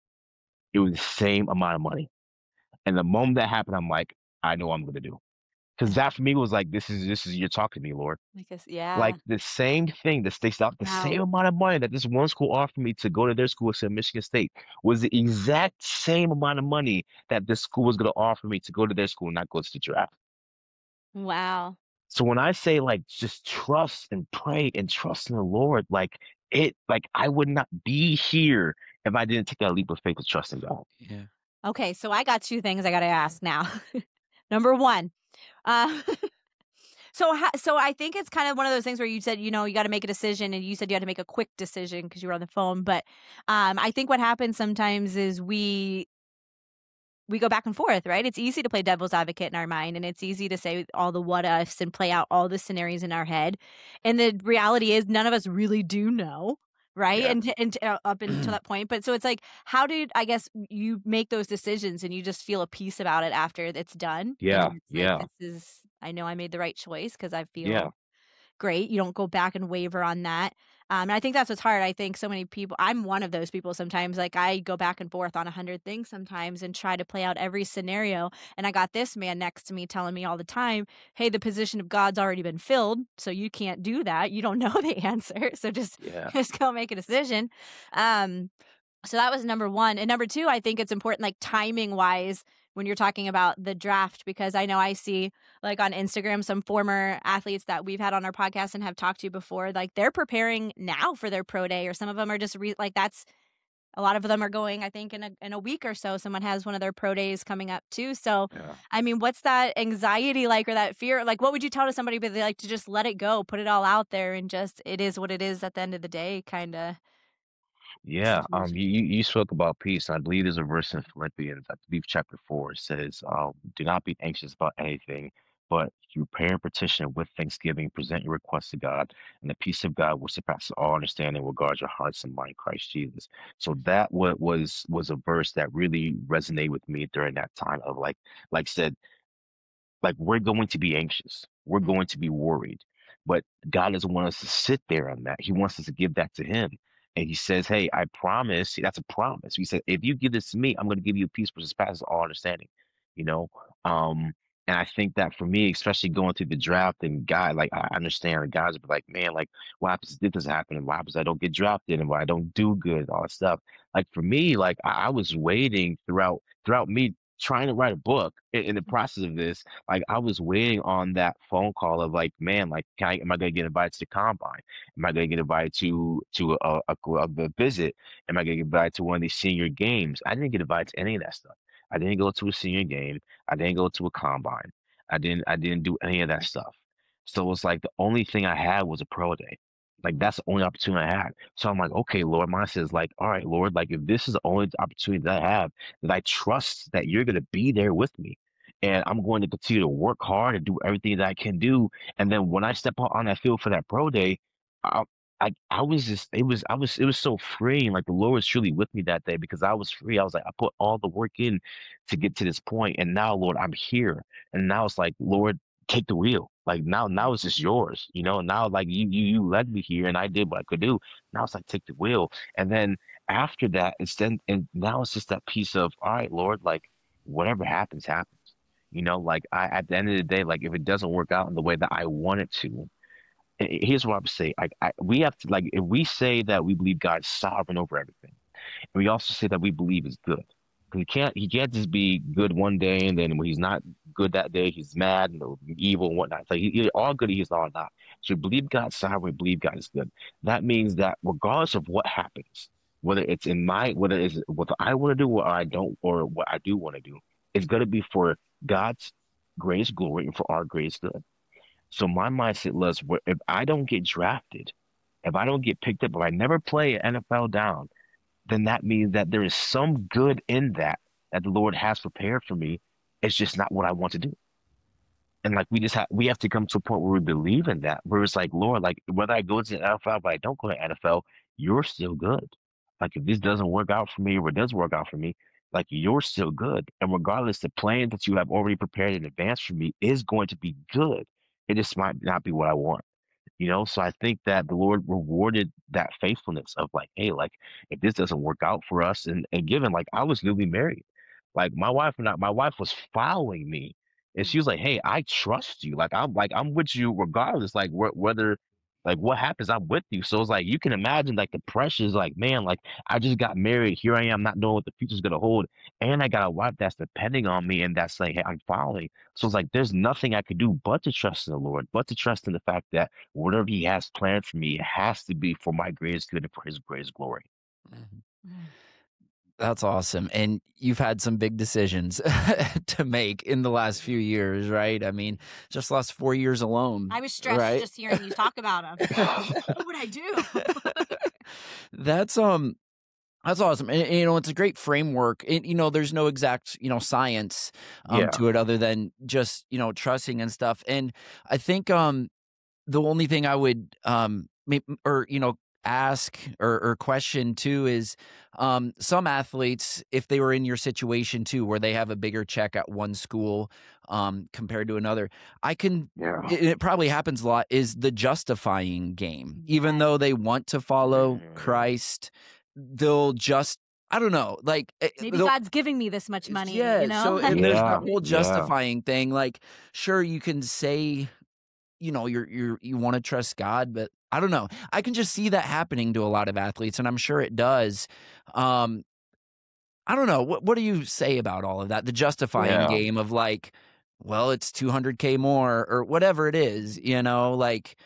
It was the same amount of money. And the moment that happened, I'm like, I know what I'm going to do. Because that for me was like, this is this is you're talking to me, Lord. Like this, yeah. Like the same thing that they stopped the Wow. same amount of money that this one school offered me to go to their school at Michigan State was the exact same amount of money that this school was going to offer me to go to their school and not go to the draft. Wow. So when I say like just trust and pray and trust in the Lord, like it, like I would not be here if I didn't take that leap of faith to trust in God. Yeah. Okay, so I got two things I got to ask now. Number one, uh, so ha- so I think it's kind of one of those things where you said, you know, you got to make a decision, and you said you had to make a quick decision because you were on the phone. But um, I think what happens sometimes is we we go back and forth, right? It's easy to play devil's advocate in our mind, and it's easy to say all the what ifs and play out all the scenarios in our head. And the reality is, none of us really do know, right? Yeah. And and uh, up until that point. But so it's like, how did I guess you make those decisions, and you just feel a peace about it after it's done? Yeah. And it's Yeah. like, this is, I know I made the right choice because I feel Yeah. great. You don't go back and waver on that. Um, and I think that's what's hard. I think so many people, I'm one of those people sometimes, like I go back and forth on a hundred things sometimes and try to play out every scenario. And I got this man next to me telling me all the time, hey, the position of God's already been filled. So you can't do that. You don't know the answer. So just, Yeah. just go make a decision. Um, so that was number one. And number two, I think it's important, like timing wise, when you're talking about the draft, because I know I see like on Instagram some former athletes that we've had on our podcast and have talked to before, like they're preparing now for their pro day, or some of them are just re- like that's a lot of them are going, I think in a in a week or so, someone has one of their pro days coming up too. So, Yeah. I mean, what's that anxiety like, or that fear? Like, what would you tell to somebody, but they like to just let it go, put it all out there, and just, it is what it is at the end of the day kind of Yeah, um, situation. you, you you spoke about peace, and I believe there's a verse in Philippians, I believe chapter four, it says, um, do not be anxious about anything, but through prayer and petition with thanksgiving, present your requests to God, and the peace of God, which surpasses all understanding, will guard your hearts and mind in Christ Jesus. So that what was was a verse that really resonated with me during that time of like, like said, like we're going to be anxious. We're Mm. going to be worried. But God doesn't want us to sit there on that. He wants us to give that to him. And he says, hey, I promise. See, that's a promise. He said, if you give this to me, I'm going to give you a peace which surpasses all understanding. You know? Um, and I think that for me, especially going through the draft and God, like I understand the guys are like, man, like what happens if this doesn't happen? And what happens if I don't get drafted and why I don't do good and all that stuff. Like for me, like I, I was waiting throughout throughout me trying to write a book in, in the process of this. Like I was waiting on that phone call of like, man, like, can I, am I gonna get invited to the combine? Am I gonna get invited to to a, a, a a visit? Am I gonna get invited to one of these senior games? I didn't get invited to any of that stuff. I didn't go to a senior game. I didn't go to a combine. I didn't I didn't do any of that stuff. So it's like the only thing I had was a pro day. Like Mm. that's the only opportunity I had. So I'm like, okay, Lord, mine says like, all right, Lord, like if this is the only opportunity that I have, that I trust that you're gonna be there with me. And I'm going to continue to work hard and do everything that I can do. And then when I step out on that field for that pro day, I, I, I was just, it was, I was, it was so freeing. Like the Lord was truly with me that day because I was free. I was like, I put all the work in to get to this point, and now, Lord, I'm here. And now it's like, Lord, take the wheel. Like now, now it's just yours. You know. Now, like you, you, you led me here, and I did what I could do. Now it's like take the wheel. And then after that, it's then, and now it's just that piece of, all right, Lord, like whatever happens, happens. You know, like I, at the end of the day, like if it doesn't work out in the way that I want it to, here's what I would say. I, I, we have to like if we say that we believe God's sovereign over everything, we also say that we believe is good. 'Cause He can't he can't just be good one day and then when he's not good that day, he's mad and evil and whatnot. It's like he, he- all good, he's all not. So we believe God's sovereign, we believe God is good. That means that regardless of what happens, whether it's in my whether it's what I want to do or I don't or what I do want to do, it's gonna be for God's greatest glory and for our greatest good. So my mindset was, where if I don't get drafted, if I don't get picked up, if I never play an N F L down, then that means that there is some good in that that the Lord has prepared for me. It's just not what I want to do. And like we just have we have to come to a point where we believe in that, where it's like, Lord, like whether I go to the N F L, but I don't go to N F L, you're still good. Like if this doesn't work out for me or it does work out for me, like you're still good. And regardless, the plan that you have already prepared in advance for me is going to be good. It just might not be what I want. You know, so I think that the Lord rewarded that faithfulness of like, hey, like if this doesn't work out for us, and and given like I was newly married, like my wife and I, my wife was following me, and she was like, hey, I trust you, like I'm like I'm with you regardless, like wh whether like what happens, I'm with you. So it's like you can imagine like the pressures, like man, like I just got married, here I am, not knowing what the future's gonna hold, and I got a wife that's depending on me, and that's like, hey, I'm following. So it's like there's nothing I could do but to trust in the Lord, but to trust in the fact that whatever he has planned for me, it has to be for my greatest good and for his greatest glory. Mhm. Mm. That's awesome. And you've had some big decisions to make in the last few years, right? I mean, just last four years alone, I was stressed right? just hearing you talk about them. What would I do? That's um that's awesome. And, and, you know, it's a great framework. And, you know, there's no exact, you know, science um Yeah. to it other than just, you know, trusting and stuff. And I think um the only thing I would um may- or you know ask or, or question too is um some athletes, if they were in your situation too, where they have a bigger check at one school um compared to another, I can Yeah. it, it probably happens a lot, is the justifying game. Even Yes. though they want to follow Mm, Christ, they'll just, I don't know, like eh, Maybe they'll God's giving me this much money, yeah, you know? so Like, and there's that yeah. whole Yeah. justifying thing. Like, sure, you can say, you know, you're you're you want to trust God, but I don't know. I can just see that happening to a lot of athletes, and I'm sure it does. Um, I don't know. What what do you say about all of that? The justifying Yeah. game of like, well, it's two hundred K more or whatever it is, you know, like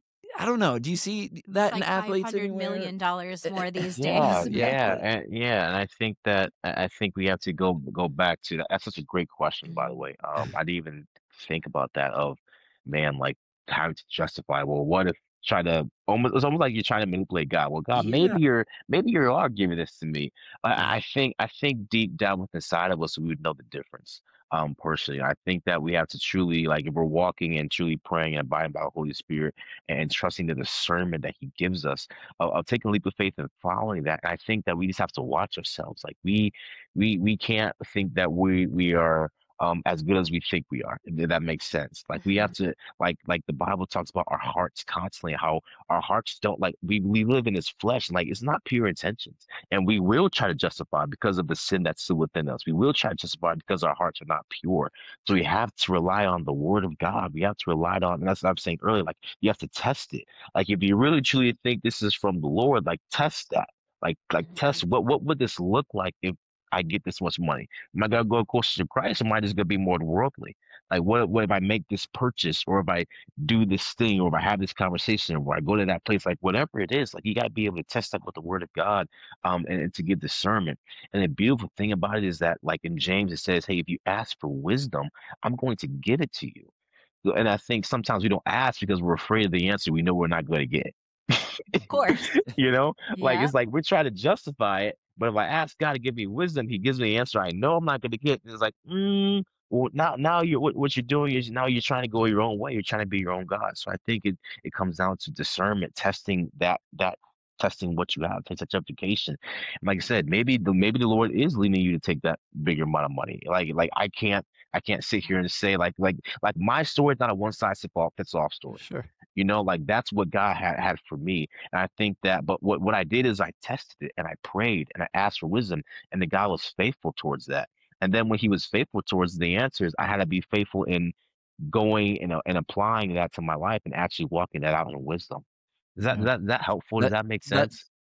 I don't know. Do you see it's that in like five athletes hundred anywhere? million dollars more these Yeah, days. yeah, Exactly. and yeah, and I think that I I think we have to go go back to that. That's such a great question, by the way. Um, I didn't even think about that of man, like having to justify. Well, what if try to almost it's almost like you're trying to manipulate God. Well, God, Yeah. maybe you're maybe you are giving this to me. Yeah. I, I think I think deep down within inside of us we would know the difference. Um, personally, I think that we have to truly like if we're walking and truly praying and abiding by the Holy Spirit and trusting the discernment that He gives us of, of taking a leap of faith and following that. I think that we just have to watch ourselves. Like we we we can't think that we we are um as good as we think we are. If that makes sense. Like we have to like like the Bible talks about our hearts constantly, how our hearts don't like we we live in this flesh, and like it's not pure intentions. And we will try to justify because of the sin that's still within us. We will try to justify because our hearts are not pure. So we have to rely on the word of God. We have to rely on, and that's what I was saying earlier, like you have to test it. Like if you really truly think this is from the Lord, like test that. Like like test what what would this look like if I get this much money? Am I gonna go closer to Christ, or am I just gonna be more worldly? Like what what if I make this purchase, or if I do this thing, or if I have this conversation, or I go to that place, like whatever it is, like you gotta be able to test that with the word of God, um, and, and to give discernment. And the beautiful thing about it is that, like in James, it says, "Hey, if you ask for wisdom, I'm going to give it to you." And I think sometimes we don't ask because we're afraid of the answer we know we're not going to get. Of course. You know, like Yeah. it's like we're trying to justify it, but if I ask God to give me wisdom, He gives me the answer I know I'm not going to get. It's like, mm, well, now, now you're what, what you're doing is now you're trying to go your own way. You're trying to be your own God. So I think it it comes down to discernment, testing that that testing what you have, takes that justification. And like I said, maybe the maybe the Lord is leading you to take that bigger amount of money. Like like I can't I can't sit here and say like like like my story is not a one size fits all fits all story. Sure. You know, like that's what God had had for me. And I think that, but what, what I did is I tested it and I prayed and I asked for wisdom, and the God was faithful towards that. And then when He was faithful towards the answers, I had to be faithful in going and, uh, and applying that to my life and actually walking that out in wisdom. Is that, is Yeah. that, is that helpful? Does That that make that sense?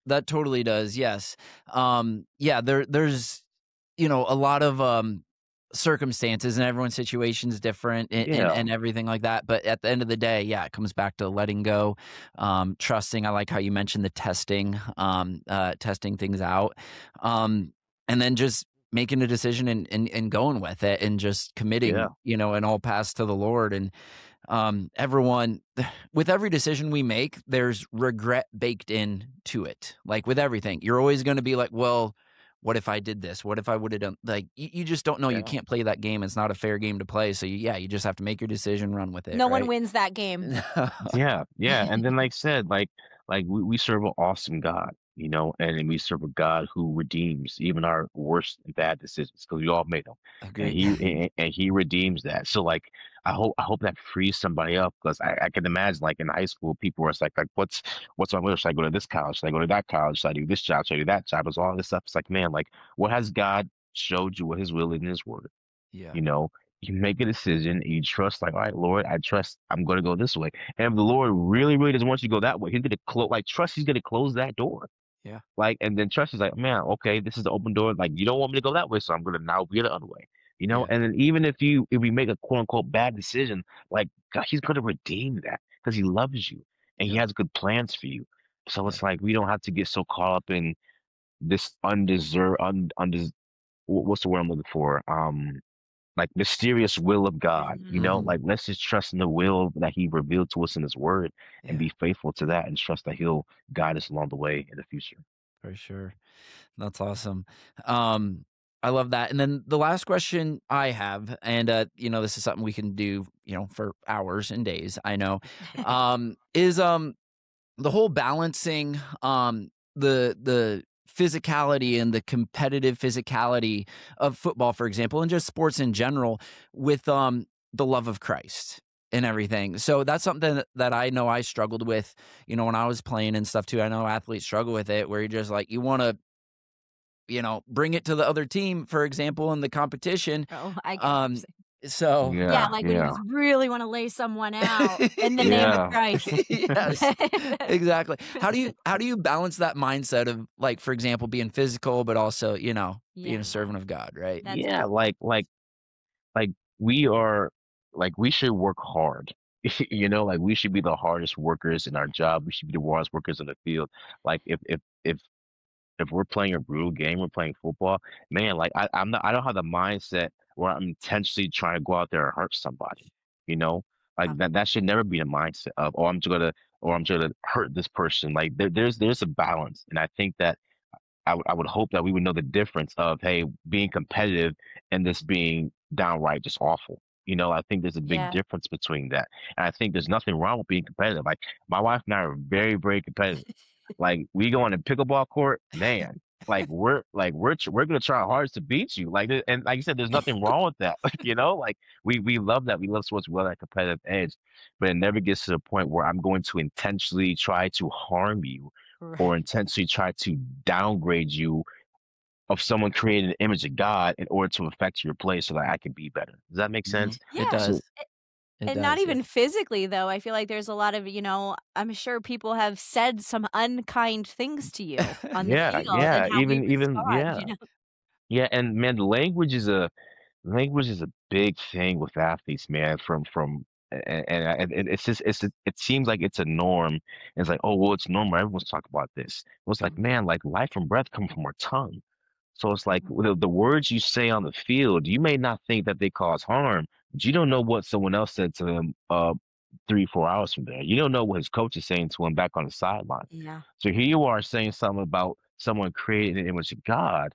that totally does. Yes. Um, yeah, there, there's, you know, a lot of um, circumstances, and everyone's situation is different, and, and, Yeah, and everything like that. But at the end of the day, yeah, it comes back to letting go, um, trusting. I like how you mentioned the testing, um, uh, testing things out, um, and then just making a decision and, and, and going with it, and just yeah, committing, you know, and all paths to the Lord. And um, everyone, with every decision we make, there's regret baked in to it. Like with everything, you're always going to be like, well, what if I did this? What if I would have done, like, you, you just don't know. You yeah. can't play that game. It's not a fair game to play. So you, yeah, you just have to make your decision, run with it. No one Right. wins that game. Yeah, yeah. And then like I said, like like we, we serve an awesome God, you know, and we serve a God who redeems even our worst and bad decisions because we all made them. And Agreed. he and, and he redeems that. So like I hope I hope that frees somebody up because I, I can imagine like in high school people were like like what's what's my will? Should I go to this college? Should I go to that college? Should I do this job? Should I do that job? It's all this stuff. It's like, man, like what has God showed you what his will is in his word? Yeah. You know, you make a decision and you trust, like, all right, Lord, I trust I'm going to go this way. And if the Lord really, really doesn't want you to go that way, he's going to close, like, trust, he's going to close that door. Yeah. Like, and then trust is like, man, okay, this is the open door. Like, you don't want me to go that way, so I'm going to now be the other way. You know, Yeah. and then even if you, if we make a quote unquote bad decision, like, God, he's going to redeem that because he loves you and he Yep. has good plans for you. So Yeah. it's like, we don't have to get so caught up in this undeserved, un, undes, wh- what's the word I'm looking for? Um, like mysterious will of God, you know, Mhm. like let's just trust in the will that he revealed to us in his word and Yeah, be faithful to that and trust that he'll guide us along the way in the future. for sure. That's awesome. Um, I love that. And then the last question I have, and uh, you know, this is something we can do, you know, for hours and days, I know, um, is um the whole balancing um the the physicality and the competitive physicality of football, for example, and just sports in general, with um the love of Christ and everything. So that's something that, that I know I struggled with, you know, when I was playing and stuff too. I know athletes struggle with it, where you're just like, you want to, you know, bring it to the other team, for example, in the competition. Oh, I get what Um, you're saying. so Yeah, Yeah, like when you yeah, just really want to lay someone out in the name of yeah. Christ. yes, exactly. How do you how do you balance that mindset of, like, for example, being physical, but also, you know, being Yeah, a servant of God, right? that's Yeah, good. like like like we are like we should work hard. You know, like we should be the hardest workers in our job. We should be the hardest workers in the field. Like if if if if we're playing a brutal game, we're playing football, man, like I, I'm not, I don't have the mindset where I'm intentionally trying to go out there and hurt somebody, you know, like Oh, that, that should never be the mindset of, oh, I'm just gonna, or I'm just gonna hurt this person. Like there, there's, there's a balance. And I think that I would I would hope that we would know the difference of, hey, being competitive and this being downright just awful. You know, I think there's a big yeah. difference between that. And I think there's nothing wrong with being competitive. Like my wife and I are very, very competitive. Like we go on a pickleball court, man. Like we're like we're tr- we're gonna try our hardest to beat you. Like th- and like you said, there's nothing wrong with that. Like you know, like we we love that. We love sports. We love that competitive edge, but it never gets to the point where I'm going to intentionally try to harm you or Right. intentionally try to downgrade you of someone creating an image of God in order to affect your play so that I can be better. Does that make Mhm. sense? It Yeah. So does. It And not does. Yeah. even physically, though. I feel like there's a lot of, you know, I'm sure people have said some unkind things to you on the yeah, field and yeah, how we even even respond, yeah. you know? Yeah, and man, language is a language is a big thing with athletes, man. From from and, and, and it's just it's it seems like it's a norm. It's like, oh well, it's normal. Everyone's talking about this. It was like, Mhm. man, like life and breath come from our tongue. So it's like Mhm. the, the words you say on the field, you may not think that they cause harm, but you don't know what someone else said to them uh three, four hours from there. You don't know what his coach is saying to him back on the sideline. Yeah. So here you are saying something about someone creating an image of God,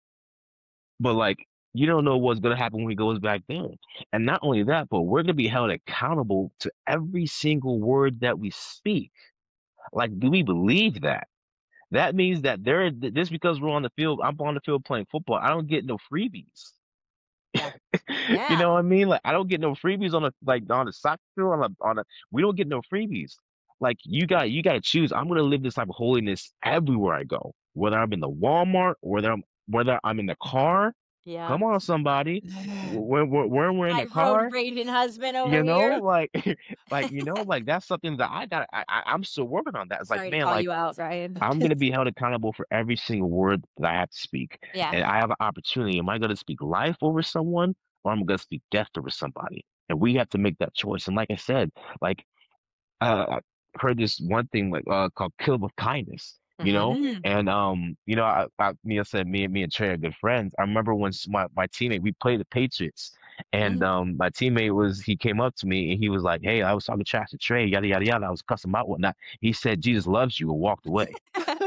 but like you don't know what's gonna happen when he goes back there. And not only that, but we're gonna be held accountable to every single word that we speak. Like, do we believe that? That means that there, just because we're on the field, I'm on the field playing football, I don't get no freebies. Yeah. You Yeah. know what I mean? Like I don't get no freebies on a like on a soccer field on a on a we don't get no freebies. Like you got you got to choose. I'm gonna live this type of holiness everywhere I go, whether I'm in the Walmart, whether I'm whether I'm in the car. Yeah. Come on, somebody. When we're, when we're in My the car, road raging husband over you know, here. like, like you know, like that's something that I got. I, I I'm still working on that. It's like, Sorry to man, call like you out, Ryan. I'm gonna be held accountable for every single word that I have to speak, Yeah. and I have an opportunity. Am I gonna speak life over someone, or am I gonna speak death over somebody? And we have to make that choice. And like I said, like uh, I heard this one thing like uh called "kill with kindness," you know. Mhm. And um, you know, I, I me I said me and me and Trey are good friends. I remember when s- my my teammate we played the Patriots, and Mhm. um, my teammate was he came up to me and he was like, "Hey, I was talking trash to Trey, yada yada yada." I was cussing him out, whatnot. He said, "Jesus loves you," and walked away.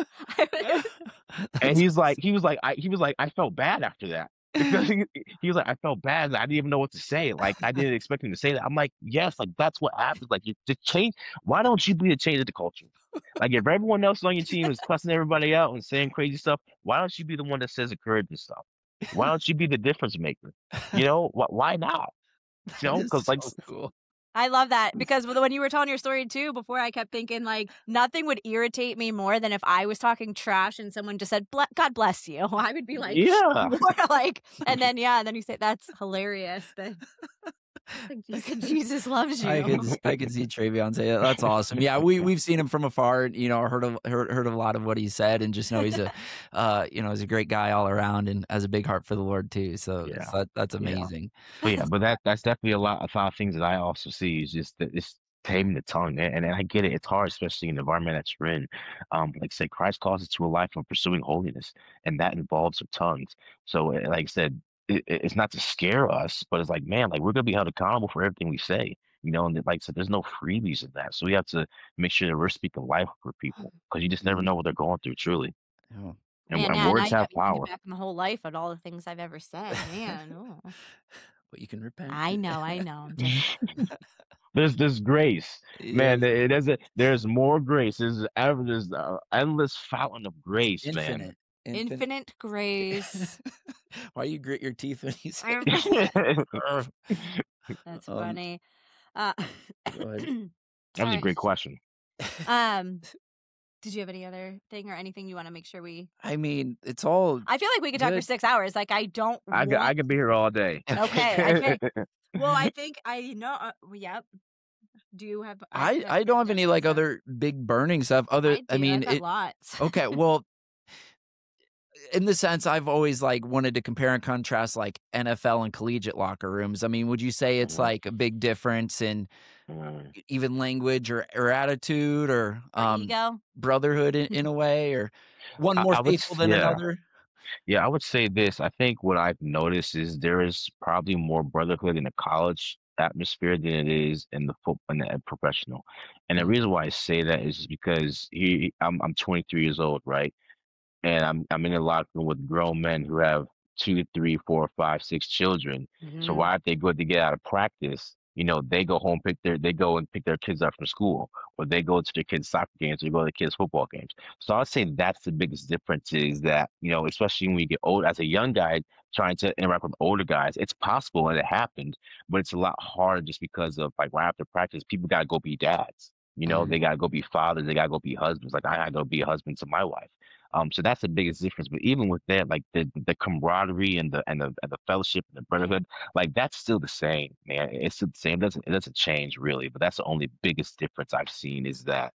And That's he's like, he was like, I he was like, I felt bad after that. Because he, he was like, I felt bad. I didn't even know what to say. Like, I didn't expect him to say that. I'm like, yes, like that's what happens. Like, you to change. Why don't you be the change of the culture? Like, if everyone else on your team is cussing everybody out and saying crazy stuff, why don't you be the one that says encouraging stuff? Why don't you be the difference maker? You know, wh- why not? You that know, is because like, so cool. I love that because when you were telling your story too, before I kept thinking like nothing would irritate me more than if I was talking trash and someone just said, "Ble- God bless you." I would be like, yeah, more like, and then, yeah, and then you say, that's hilarious. That like you said, Jesus loves I you. could s- I could see Travion say that. That's awesome. Yeah, we we've seen him from afar. You know, heard of heard, heard of a lot of what he said, and just know he's a, uh, you know, he's a great guy all around, and has a big heart for the Lord too. So, yeah, so that, that's yeah. amazing. But yeah, but that that's definitely a lot, a lot of things that I also see is just that it's taming the tongue, and, and I get it. It's hard, especially in the environment that you're in. Um, like I said, Christ calls us to a life of pursuing holiness, and that involves our tongues. So, eh, like I said, it, it- it's not to scare us, but it's like, man, like we're gonna be held accountable for everything we say. You know, and like I said, there's no freebies in that. So we have to make sure that we're speaking life for people, because you just never Mhm. know what they're going through, truly. Yeah. And, Man, and yeah, now words you got have me thinking power. back on my whole life and all the things I've ever said. Man, oh. But you can repent. I know, I know. I'm just There's this grace, Yeah, man. It doesn't. There's more grace. There's ever. There's an endless fountain of grace, man. infinite, infinite. infinite grace. Why you grit your teeth when you say "Grr"? That's Um, funny. Uh, go ahead. That was a sorry. great question. Um, did you have any other thing or anything you want to make sure we? I mean, it's all I feel like we could talk for good. six hours. Like I don't I could, I want. could be here all day. Okay, okay. Well, I think I know. Uh, yep. Do you have? I I have I don't have written down any some like stuff. other big burning stuff. Other, I I do. mean, I've got it. lots. Okay, well, in the sense I've always like wanted to compare and contrast like N F L and collegiate locker rooms. I mean, would you say it's Mhm, like a big difference in mhm. e- even language or or attitude or Or um ego. brotherhood in, in a way, or one I, more I would, faithful s- than yeah, another? yeah. I would say this. I think what I've noticed is there is probably more brotherhood in the college atmosphere than it is in the football and the professional. And the Mhm. reason why I say that is just because he, I'm, I'm twenty-three years old, right? And I'm I'm in a locker room with grown men who have two, three, four, five, six children. So Mm-hmm. why if they go to get out of practice, you know, they go home, pick their they go and pick their kids up from school, or they go to their kids' soccer games, or go to their kids' football games. So I'd say that's the biggest difference is that, you know, especially when you get old as a young guy trying to interact with older guys, it's possible and it happened, but it's a lot harder just because of like right after practice, people gotta go be dads. You know, they Mhm. gotta go be fathers, they gotta go be husbands. Like I gotta go be a husband to my wife. Um, so that's the biggest difference. But even with that, like the the camaraderie and the and the and the fellowship and the Yeah. brotherhood, like that's still the same, man. It's still the same. It doesn't it doesn't change really. But that's the only biggest difference I've seen is that.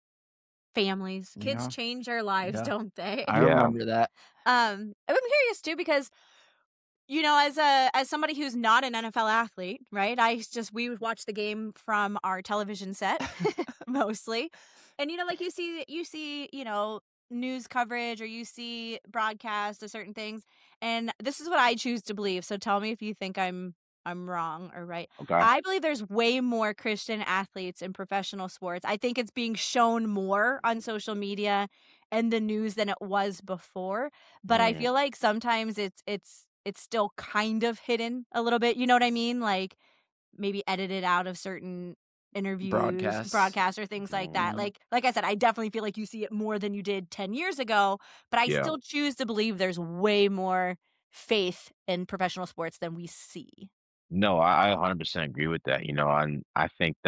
Families. Kids Yeah, change our lives, yeah. don't they? I Yeah. remember that. Um, I'm curious too because you know, as a as somebody who's not an N F L athlete, right? I just we would watch the game from our television set mostly, and you know, like you see you see you know news coverage or you see broadcast of certain things, and this is what I choose to believe. So tell me if you think I'm I'm wrong or right. Okay. I believe there's way more Christian athletes in professional sports. I think it's being shown more on social media and the news than it was before, but I Mm, feel like sometimes it's it's it's still kind of hidden a little bit, you know what I mean? Like, maybe edited out of certain interviews, Broadcasts. broadcasts, or things like that. mm, Mhm. Like like I said, I definitely feel like you see it more than you did ten years ago, but I yeah. still choose to believe there's way more faith in professional sports than we see. No, I, I one hundred percent agree with that. You know, and I think that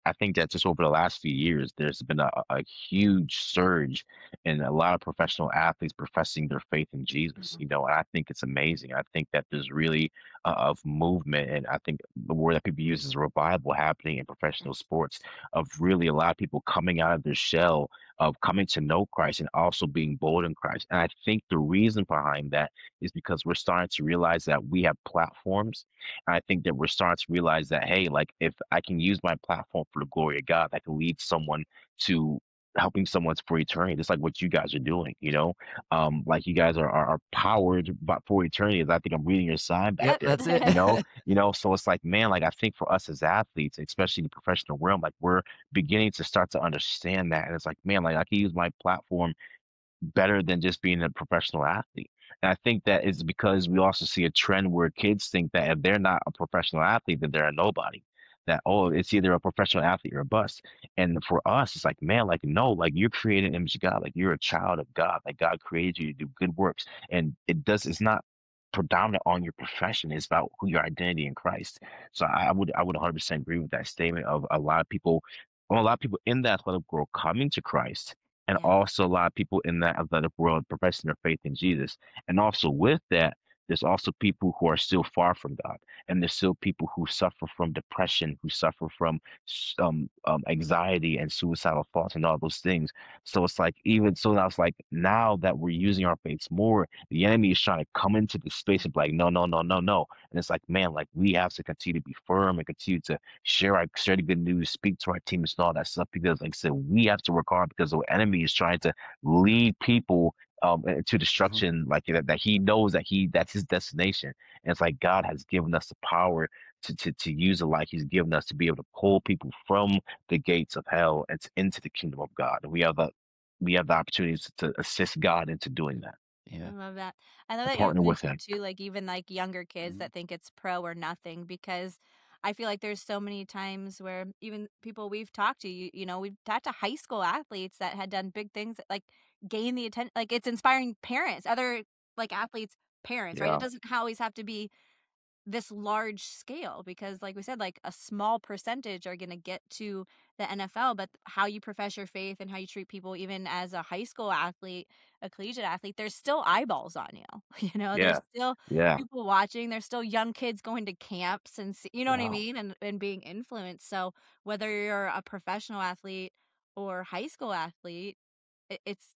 I think that just over the last few years, there's been a, a huge surge in a lot of professional athletes professing their faith in Jesus. You know, and I think it's amazing. I think that there's really uh, of movement, and I think the word that people use is revival happening in professional sports of really a lot of people coming out of their shell of coming to know Christ and also being bold in Christ. And I think the reason behind that is because we're starting to realize that we have platforms. And I think that we're starting to realize that, hey, like if I can use my platform for the glory of God, that can lead someone to helping someone for eternity, just like what you guys are doing, you know? Um, like you guys are, are, are powered by, for eternity. As I think I'm reading your sign back Yep, there, that's it. you know, you know, so it's like, man, like I think for us as athletes, especially in the professional realm, like we're beginning to start to understand that. And it's like, man, like I can use my platform better than just being a professional athlete. And I think that is because we also see a trend where kids think that if they're not a professional athlete, then they're a nobody. That, oh, it's either a professional athlete or a bust. And for us, it's like, man, like, no, like you're created in the image of God. Like you're a child of God. Like God created you to do good works. And it does, it's not predominant on your profession. It's about who your identity in Christ. So I, I would, I would one hundred percent agree with that statement of a lot of people, well, a lot of people in the athletic world coming to Christ, and Yeah. also a lot of people in that athletic world professing their faith in Jesus. And also with that, there's also people who are still far from God, and there's still people who suffer from depression, who suffer from s- um, um, anxiety and suicidal thoughts and all those things. So it's like even so now it's like now that we're using our faiths more, the enemy is trying to come into the space and be like, no, no, no, no, no. And it's like, man, like we have to continue to be firm and continue to share our share the good news, speak to our teams and all that stuff because, like I said, we have to work hard because the enemy is trying to lead people um into Mhm. destruction, like that, that he knows that he that's his destination. And it's like God has given us the power to to to use it like he's given us to be able to pull people from the gates of hell and to, into the kingdom of God. And we have the we have the opportunities to assist God into doing that, I Yeah. love that. I love to that you partner with mentioned him. too, like even like younger kids Mhm. that think it's pro or nothing because I feel like there's so many times where even people we've talked to, you, you know, we've talked to high school athletes that had done big things that like gain the attention, like it's inspiring parents, other like athletes' parents, right? It Yeah. doesn't always have to be this large scale because like we said like a small percentage are going to get to the N F L, but how you profess your faith and how you treat people even as a high school athlete, a collegiate athlete, there's still eyeballs on you. You know, there's Yeah. still Yeah. people watching, there's still young kids going to camps and see, you know what I Wow. mean, and and being influenced. So whether you're a professional athlete or high school athlete, it, it's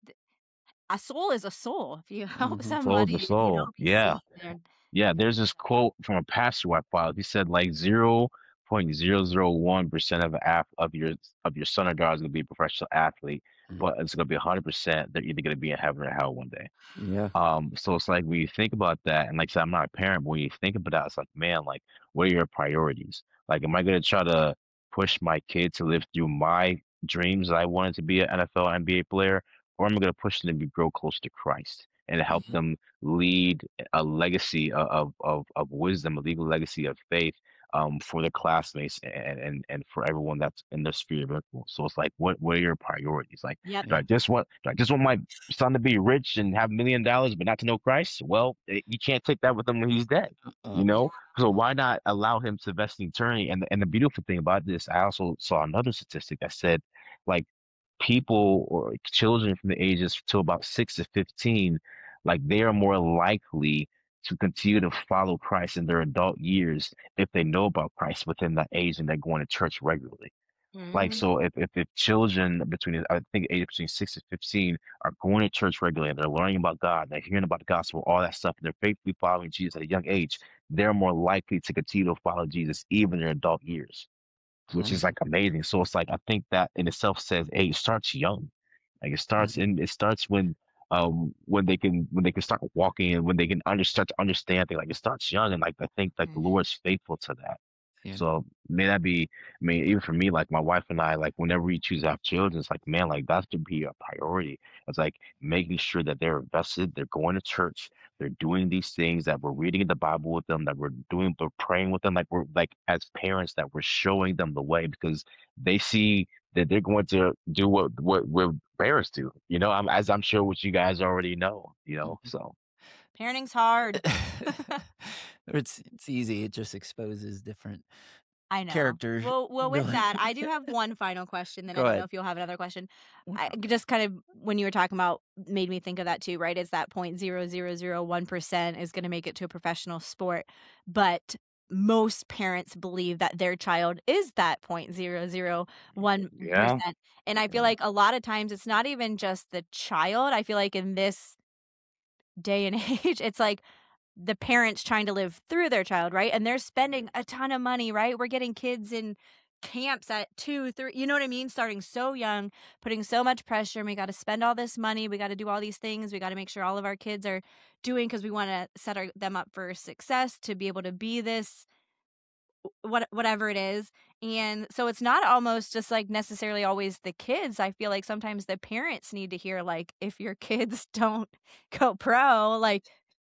a soul is a soul. If you help Mhm. Soul to somebody, you know, soul. be Yeah. saved there. Yeah, there's this quote from a pastor I followed. He said like zero point zero zero one percent of ath of your of your son or daughter is gonna be a professional athlete, Mhm. but it's gonna be one hundred percent they're either gonna be in heaven or hell one day. Yeah. Um, so it's like when you think about that, and like I said, I'm not a parent, but when you think about that, it's like, man, like what are your priorities? Like, am I gonna try to push my kid to live through my dreams that I wanted to be an N F L, N B A player, or am I gonna push them to grow closer to Christ and help Mhm. them lead a legacy o- of of of wisdom, a legal legacy of faith, um, for their classmates and and and for everyone that's in their sphere of influence. So it's like, what what are your priorities? Like, Yep. do Yeah. I just want do I just want my son to be rich and have a million dollars but not to know Christ? Well, eh, you can't take that with him when he's dead, Uh, you know? So why not allow him to invest in eternity? And the- and the beautiful thing about this, I also saw another statistic that said like people or children from the ages to about six to fifteen, like they are more likely to continue to follow Christ in their adult years if they know about Christ within that age and they're going to church regularly. Like, Mhm. so if, if, if children between, I think age between six and fifteen are going to church regularly and they're learning about God, they're hearing about the gospel, all that stuff, and they're faithfully following Jesus at a young age, they're more likely to continue to follow Jesus even in their adult years, which Mhm. is like amazing. So it's like, I think that in itself says, hey, it starts young. Like it starts Mhm. in, it starts when, um, when they can, when they can start walking and when they can under, start to understand things. Like it starts young. And like, I think like the Mhm. Lord's faithful to that. Yeah. So may that be, I mean, even for me, like my wife and I, like whenever we choose to have children, it's like, man, like that's to be a priority. It's like making sure that they're invested, they're going to church, they're doing these things, that we're reading the Bible with them, that we're doing, we're praying with them, like we're like as parents, that we're showing them the way because they see that they're going to do what what what parents do. You know, I'm as I'm sure what you guys already know, you know. Mhm. So Parenting's hard. It's it's easy. It just exposes different I know. character. Well, well, Go with ahead. that, I do have one final question. Then I Go don't know ahead. if you'll have another question. I just kind of when you were talking about made me think of that too, right? Is that point zero zero zero one percent is going to make it to a professional sport, but most parents believe that their child is that point zero zero one Yeah. percent, and I feel Yeah. like a lot of times it's not even just the child. I feel like in this day and age, it's like the parents trying to live through their child, right? And they're spending a ton of money, right? We're getting kids in camps at two, three, you know what I mean? Starting so young, putting so much pressure. And we got to spend all this money. We got to do all these things. We got to make sure all of our kids are doing because we want to set our, them up for success to be able to be this, what whatever it is. And so it's not almost just like necessarily always the kids. I feel like sometimes the parents need to hear like, if your kids don't go pro, like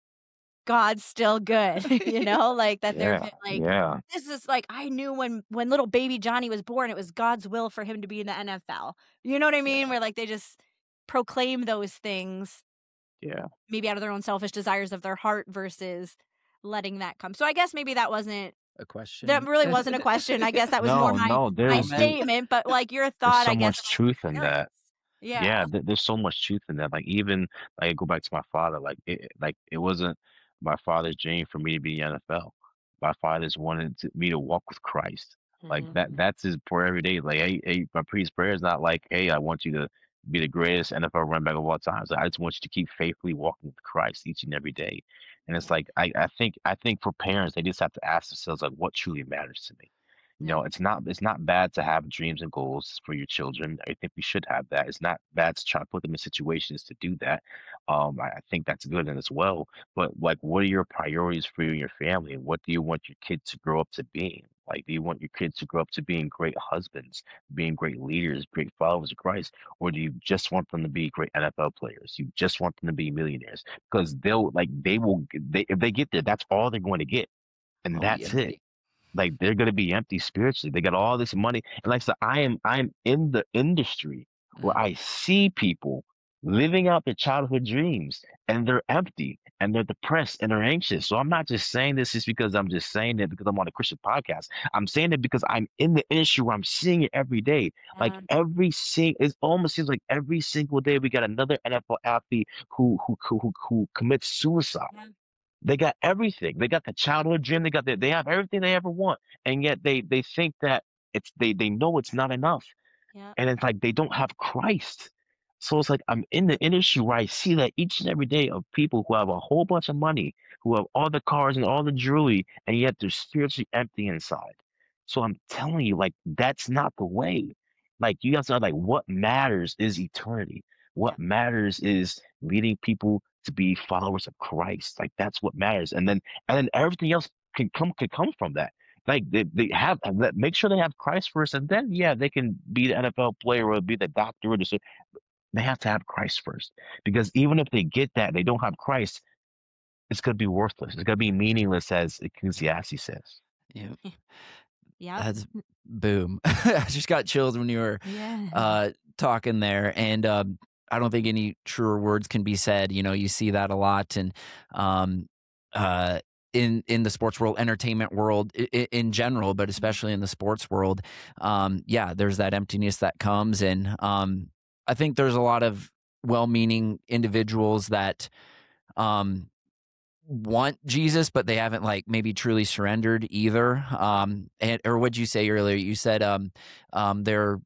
God's still good, you know, like that they're Yeah. like, Yeah. this is like, I knew when, when little baby Johnny was born, it was God's will for him to be in the N F L. You know what I mean? Where like they just proclaim those things, Yeah. maybe out of their own selfish desires of their heart versus letting that come. So I guess maybe that wasn't, A question. that really wasn't a question. I guess that was more No, my, no, my there's there, statement, but like your there's thought, so I guess, much about truth in that. parents. Yeah. Yeah, there, there's so much truth in that. Like even like I go back to my father, like it like it wasn't my father's dream for me to be in the N F L. My father's wanted to, me to walk with Christ. Like that Mhm. that's his prayer every day. Like hey, hey, my priest prayer is not like, hey, I want you to be the greatest N F L running back of all time. It's like, I just want you to keep faithfully walking with Christ each and every day. And it's like I, I think I think for parents, they just have to ask themselves like what truly matters to me. You Yeah. know, it's not it's not bad to have dreams and goals for your children. I think we should have that. It's not bad to try to put them in situations to do that. Um, I, I think that's good and as well. But like, what are your priorities for you and your family? And what do you want your kids to grow up to being? Like, do you want your kids to grow up to being great husbands, being great leaders, great followers of Christ, or do you just want them to be great N F L players? You just want them to be millionaires because they'll like they will they if they get there, that's all they're going to get, and I'll be that's it. empty. Like they're gonna be empty spiritually. They got all this money, and like I said, I am I'm in the industry where Mm. I see people living out their childhood dreams, and they're empty, and they're depressed, and they're anxious. So I'm not just saying this just because I'm just saying it because I'm on a Christian podcast. I'm saying it because I'm in the industry where I'm seeing it every day. Like Yeah. every sing, it almost seems like every single day we got another N F L athlete who who who who, who commits suicide. Yeah. They got everything. They got the childhood dream. They got the, they have everything they ever want, and yet they they think that it's they they know it's not enough, Yeah. and it's like they don't have Christ. So it's like I'm in the industry where I see that each and every day of people who have a whole bunch of money, who have all the cars and all the jewelry, and yet they're spiritually empty inside. So I'm telling you, like that's not the way. Like you guys are like, what matters is eternity. Yeah. What matters is leading people to be followers of Christ. Like that's what matters. And then and then everything else can come can come from that. Like they, they have let make sure they have Christ first, and then yeah, they can be the N F L player or be the doctor or the sur- they have to have Christ first. Because even if they get that, they don't have Christ, it's gonna be worthless. It's gonna be meaningless, as Ecclesiastes says. Yeah. Yep. That's boom. I just got chills when you were Yeah. uh, talking there, and um, I don't think any truer words can be said. You know, you see that a lot, and um, uh, in in the sports world, entertainment world i- i- in general, but especially in the sports world, um, yeah, there's that emptiness that comes, and um, I think there's a lot of well-meaning individuals that um, want Jesus, but they haven't like maybe truly surrendered either. Um, and or what'd you say earlier? You said um, um, they're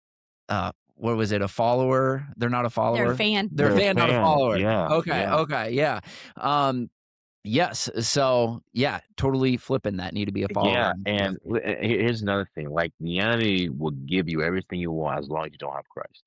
uh, what was it? A follower? They're not a They're a follower. fan. They're a They're a fan, not a fan. follower. Yeah, Okay, yeah. okay, yeah. Um, yes. So yeah, totally flipping that. Need to be a follower. Yeah, and be a and w- uh, here- here's another thing. Like the enemy will give you everything you want as long as you don't have Christ.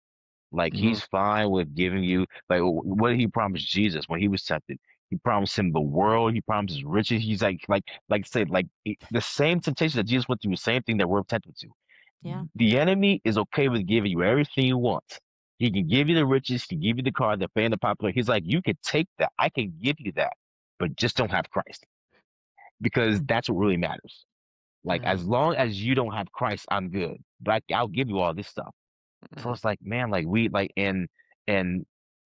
Like Mhm. he's fine with giving you like wh- what did he promise Jesus when he was tempted? He promised him the world. He promises riches. He's like like like I said like it- the same temptation that Jesus went through, the same thing that we're tempted to. Yeah. The enemy is okay with giving you everything you want. He can give you the riches. He can give you the car, the fame, the popular. He's like, you can take that. I can give you that, but just don't have Christ because that's what really matters. Like Mhm. as long as you don't have Christ, I'm good. But I, I'll give you all this stuff. So Mhm. it's like, man, like we like and and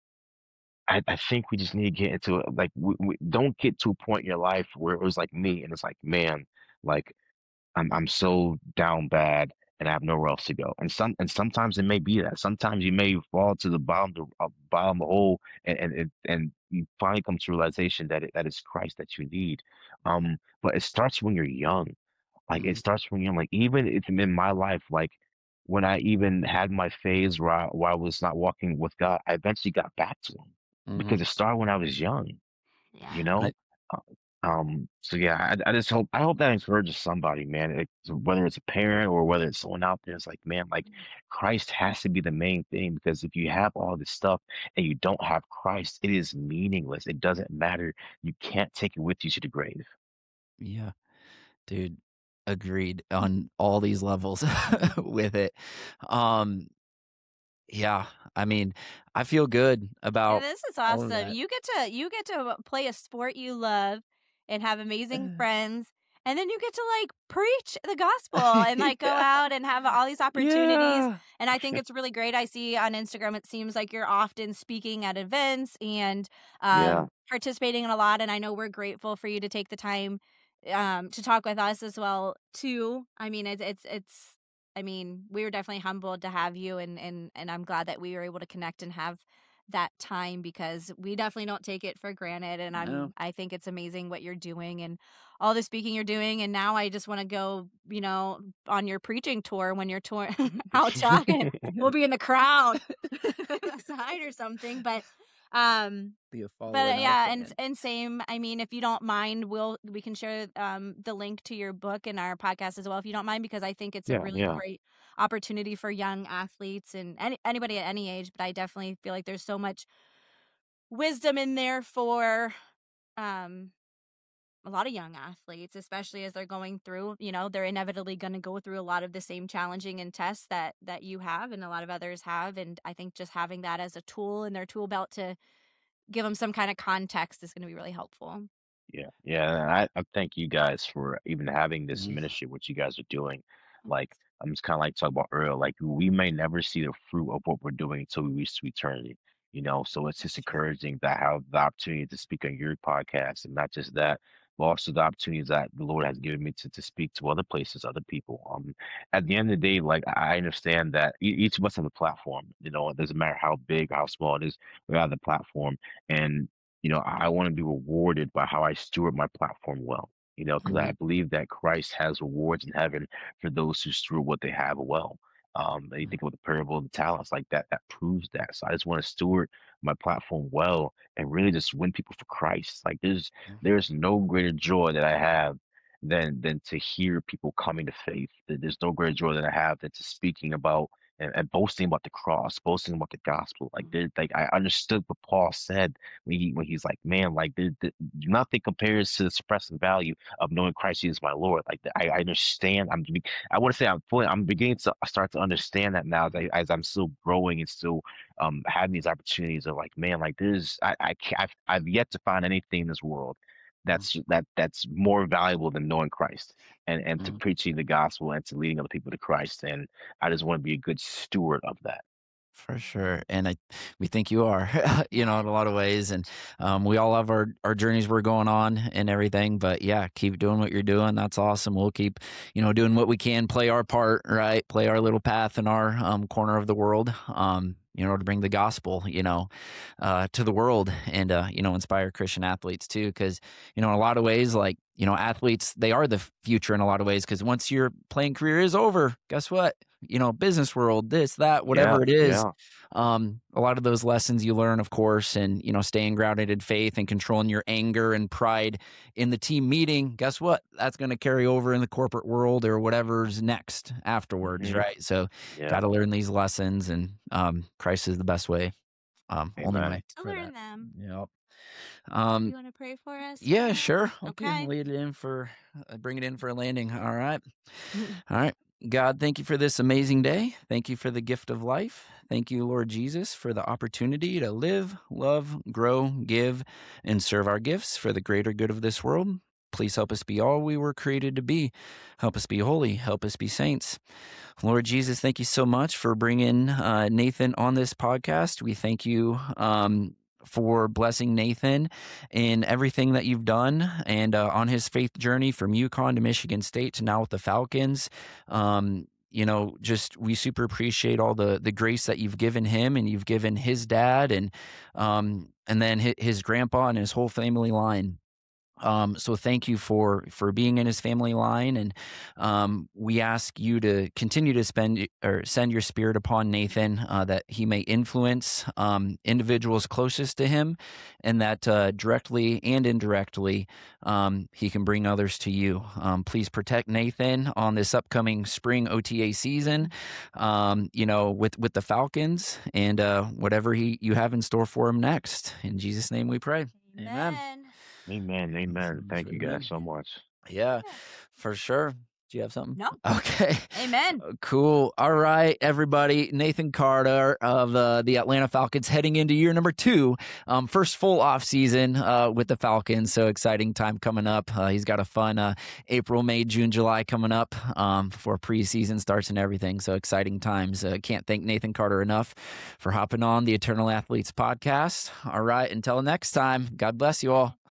I, I think we just need to get into it. Like we, we don't get to a point in your life where it was like me and it's like, man, like I'm I'm so down bad and I have nowhere else to go. And some and sometimes it may be that. Sometimes you may fall to the bottom the uh, bottom of the hole and and and, and you finally come to realization that it, that it's Christ that you need. Um, but it starts when you're young. Like it Mhm. starts when you're like even if in my life, like when I even had my phase where I, where I was not walking with God, I eventually got back to him because Mhm. it started when I was young, you Yeah. know? I Uh, Um, so yeah, I, I just hope I hope that encourages somebody, man. Like, so whether it's a parent or whether it's someone out there, it's like, man, like Christ has to be the main thing because if you have all this stuff and you don't have Christ, it is meaningless. It doesn't matter. You can't take it with you to the grave. yeah, dude, agreed on all these levels with it. Um, yeah, I mean, I feel good Yeah, about this is all of awesome. that. You get to you get to play a sport you love and have amazing friends, and then you get to like preach the gospel and like go Yeah, out and have all these opportunities. yeah, And I think it's really great. I see on Instagram it seems like you're often speaking at events and Yeah, um, participating in a lot. And I know we're grateful for you to take the time um, to talk with us as well too. I mean, it's it's it's. I mean, we were definitely humbled to have you, and and and I'm glad that we were able to connect and have that time because we definitely don't take it for granted. And no, I'm I think it's amazing what you're doing and all the speaking you're doing. And now I just want to go, you know, on your preaching tour when you're tour out talking. We'll be in the crowd side or something. But um be a but follower, uh, not a yeah, and fan. and same. I mean, if you don't mind, we'll we can share um the link to your book in our podcast as well, if you don't mind, because I think it's a yeah, really yeah, great opportunity for young athletes and any, anybody at any age. But I definitely feel like there's so much wisdom in there for um a lot of young athletes, especially as they're going through. You know, they're inevitably going to go through a lot of the same challenging and tests that that you have and a lot of others have. And I think just having that as a tool in their tool belt to give them some kind of context is going to be really helpful. yeah, yeah. And I, I thank you guys for even having this Yeah. ministry, what you guys are doing. Like, I'm just kind of like talking about earlier, like we may never see the fruit of what we're doing until we reach to eternity, you know. So it's just That's true. encouraging that I have the opportunity to speak on your podcast, and not just that, but also the opportunities that the Lord has given me to to speak to other places, other people. Um, at the end of the day, like I I understand that e- each of us have a platform. You know, it doesn't matter how big, how small it is, we have the platform, and you know, I want to be rewarded by how I steward my platform well, you know, because I Mhm. believe that Christ has rewards in heaven for those who steward what they have well. Um, and you Mhm. think about the parable of the talents, like that, that proves that. So I just want to steward my platform well and really just win people for Christ. Like there's Yeah. there's no greater joy that I have than than to hear people coming to faith. There- There's no greater joy that I have than to speaking about and, and boasting about the cross, boasting about the gospel. Like there, like I understood what Paul said when he when he's like, man, like there, there- nothing compares to the surpassing value of knowing Christ Jesus my Lord. Like I, I understand. I'm be- I want to say I'm fully, I'm beginning to start to understand that now as, I, as I'm still growing and still um having these opportunities of like, man, like there's I I can't, I've, I've yet to find anything in this world Mhm. that's that that's more valuable than knowing Christ and and to Mhm. preaching the gospel and to leading other people to Christ. And I just want to be a good steward of that. For sure, and I we think you are, you know, Yeah. in a lot of ways, and um, we all have our our journeys we're going on and everything. But yeah, keep doing what you're doing. That's awesome. We'll keep, you know, doing what we can, play our part, right? Play our little path in our um, corner of the world, um, you know, to bring the gospel, you know, uh, to the world, and uh, you know, inspire Christian athletes too. Because you know, in a lot of ways, like you know, athletes they are the future in a lot of ways. Because once your playing career is over, guess what? You know, business world, this, that, Yeah, whatever it is, yeah. um, a lot of those lessons you learn, of course, and you know, staying grounded in faith and controlling your anger and pride in the team meeting. Guess what? That's going to carry over in the corporate world or whatever's next afterwards, Hmm. right? So, got Yeah. to learn these lessons, and um, Christ is the best way, um, only way Amen. To for that. learn them. Yep. You Um, want to pray for us right yeah, now? sure. Okay, Okay. lead it in for, uh, bring it in for a landing. All right. All right. God, thank you for this amazing day. Thank you for the gift of life. Thank you, Lord Jesus, for the opportunity to live, love, grow, give, and serve our gifts for the greater good of this world. Please help us be all we were created to be. Help us be holy. Help us be saints. Lord Jesus, thank you so much for bringing uh, Nathan on this podcast. We thank you um, for blessing Nathan in everything that you've done and uh, on his faith journey from UConn to Michigan State to now with the Falcons. Um, you know, just we super appreciate all the the grace that you've given him and you've given his dad and um, and then his, his grandpa and his whole family line. Um, so thank you for, for being in his family line. And, um, we ask you to continue to spend or send your spirit upon Nathan, uh, that he may influence, um, individuals closest to him and that, uh, directly and indirectly, um, he can bring others to you. Um, please protect Nathan on this upcoming spring O T A season, um, you know, with, with the Falcons and, uh, whatever he, you have in store for him next. In Jesus' name we pray. Amen. Amen. Amen. Amen. Thank you guys so much. Yeah, for sure. Do you have something? No. Okay. Amen. Cool. All right, everybody. Nathan Carter of uh, the Atlanta Falcons heading into year number two. Um, first full off season uh, with the Falcons. So exciting time coming up. Uh, he's got a fun uh, April, May, June, July coming up um, before preseason starts and everything. So exciting times. Uh, can't thank Nathan Carter enough for hopping on the Eternal Athletes podcast. All right. Until next time, God bless you all.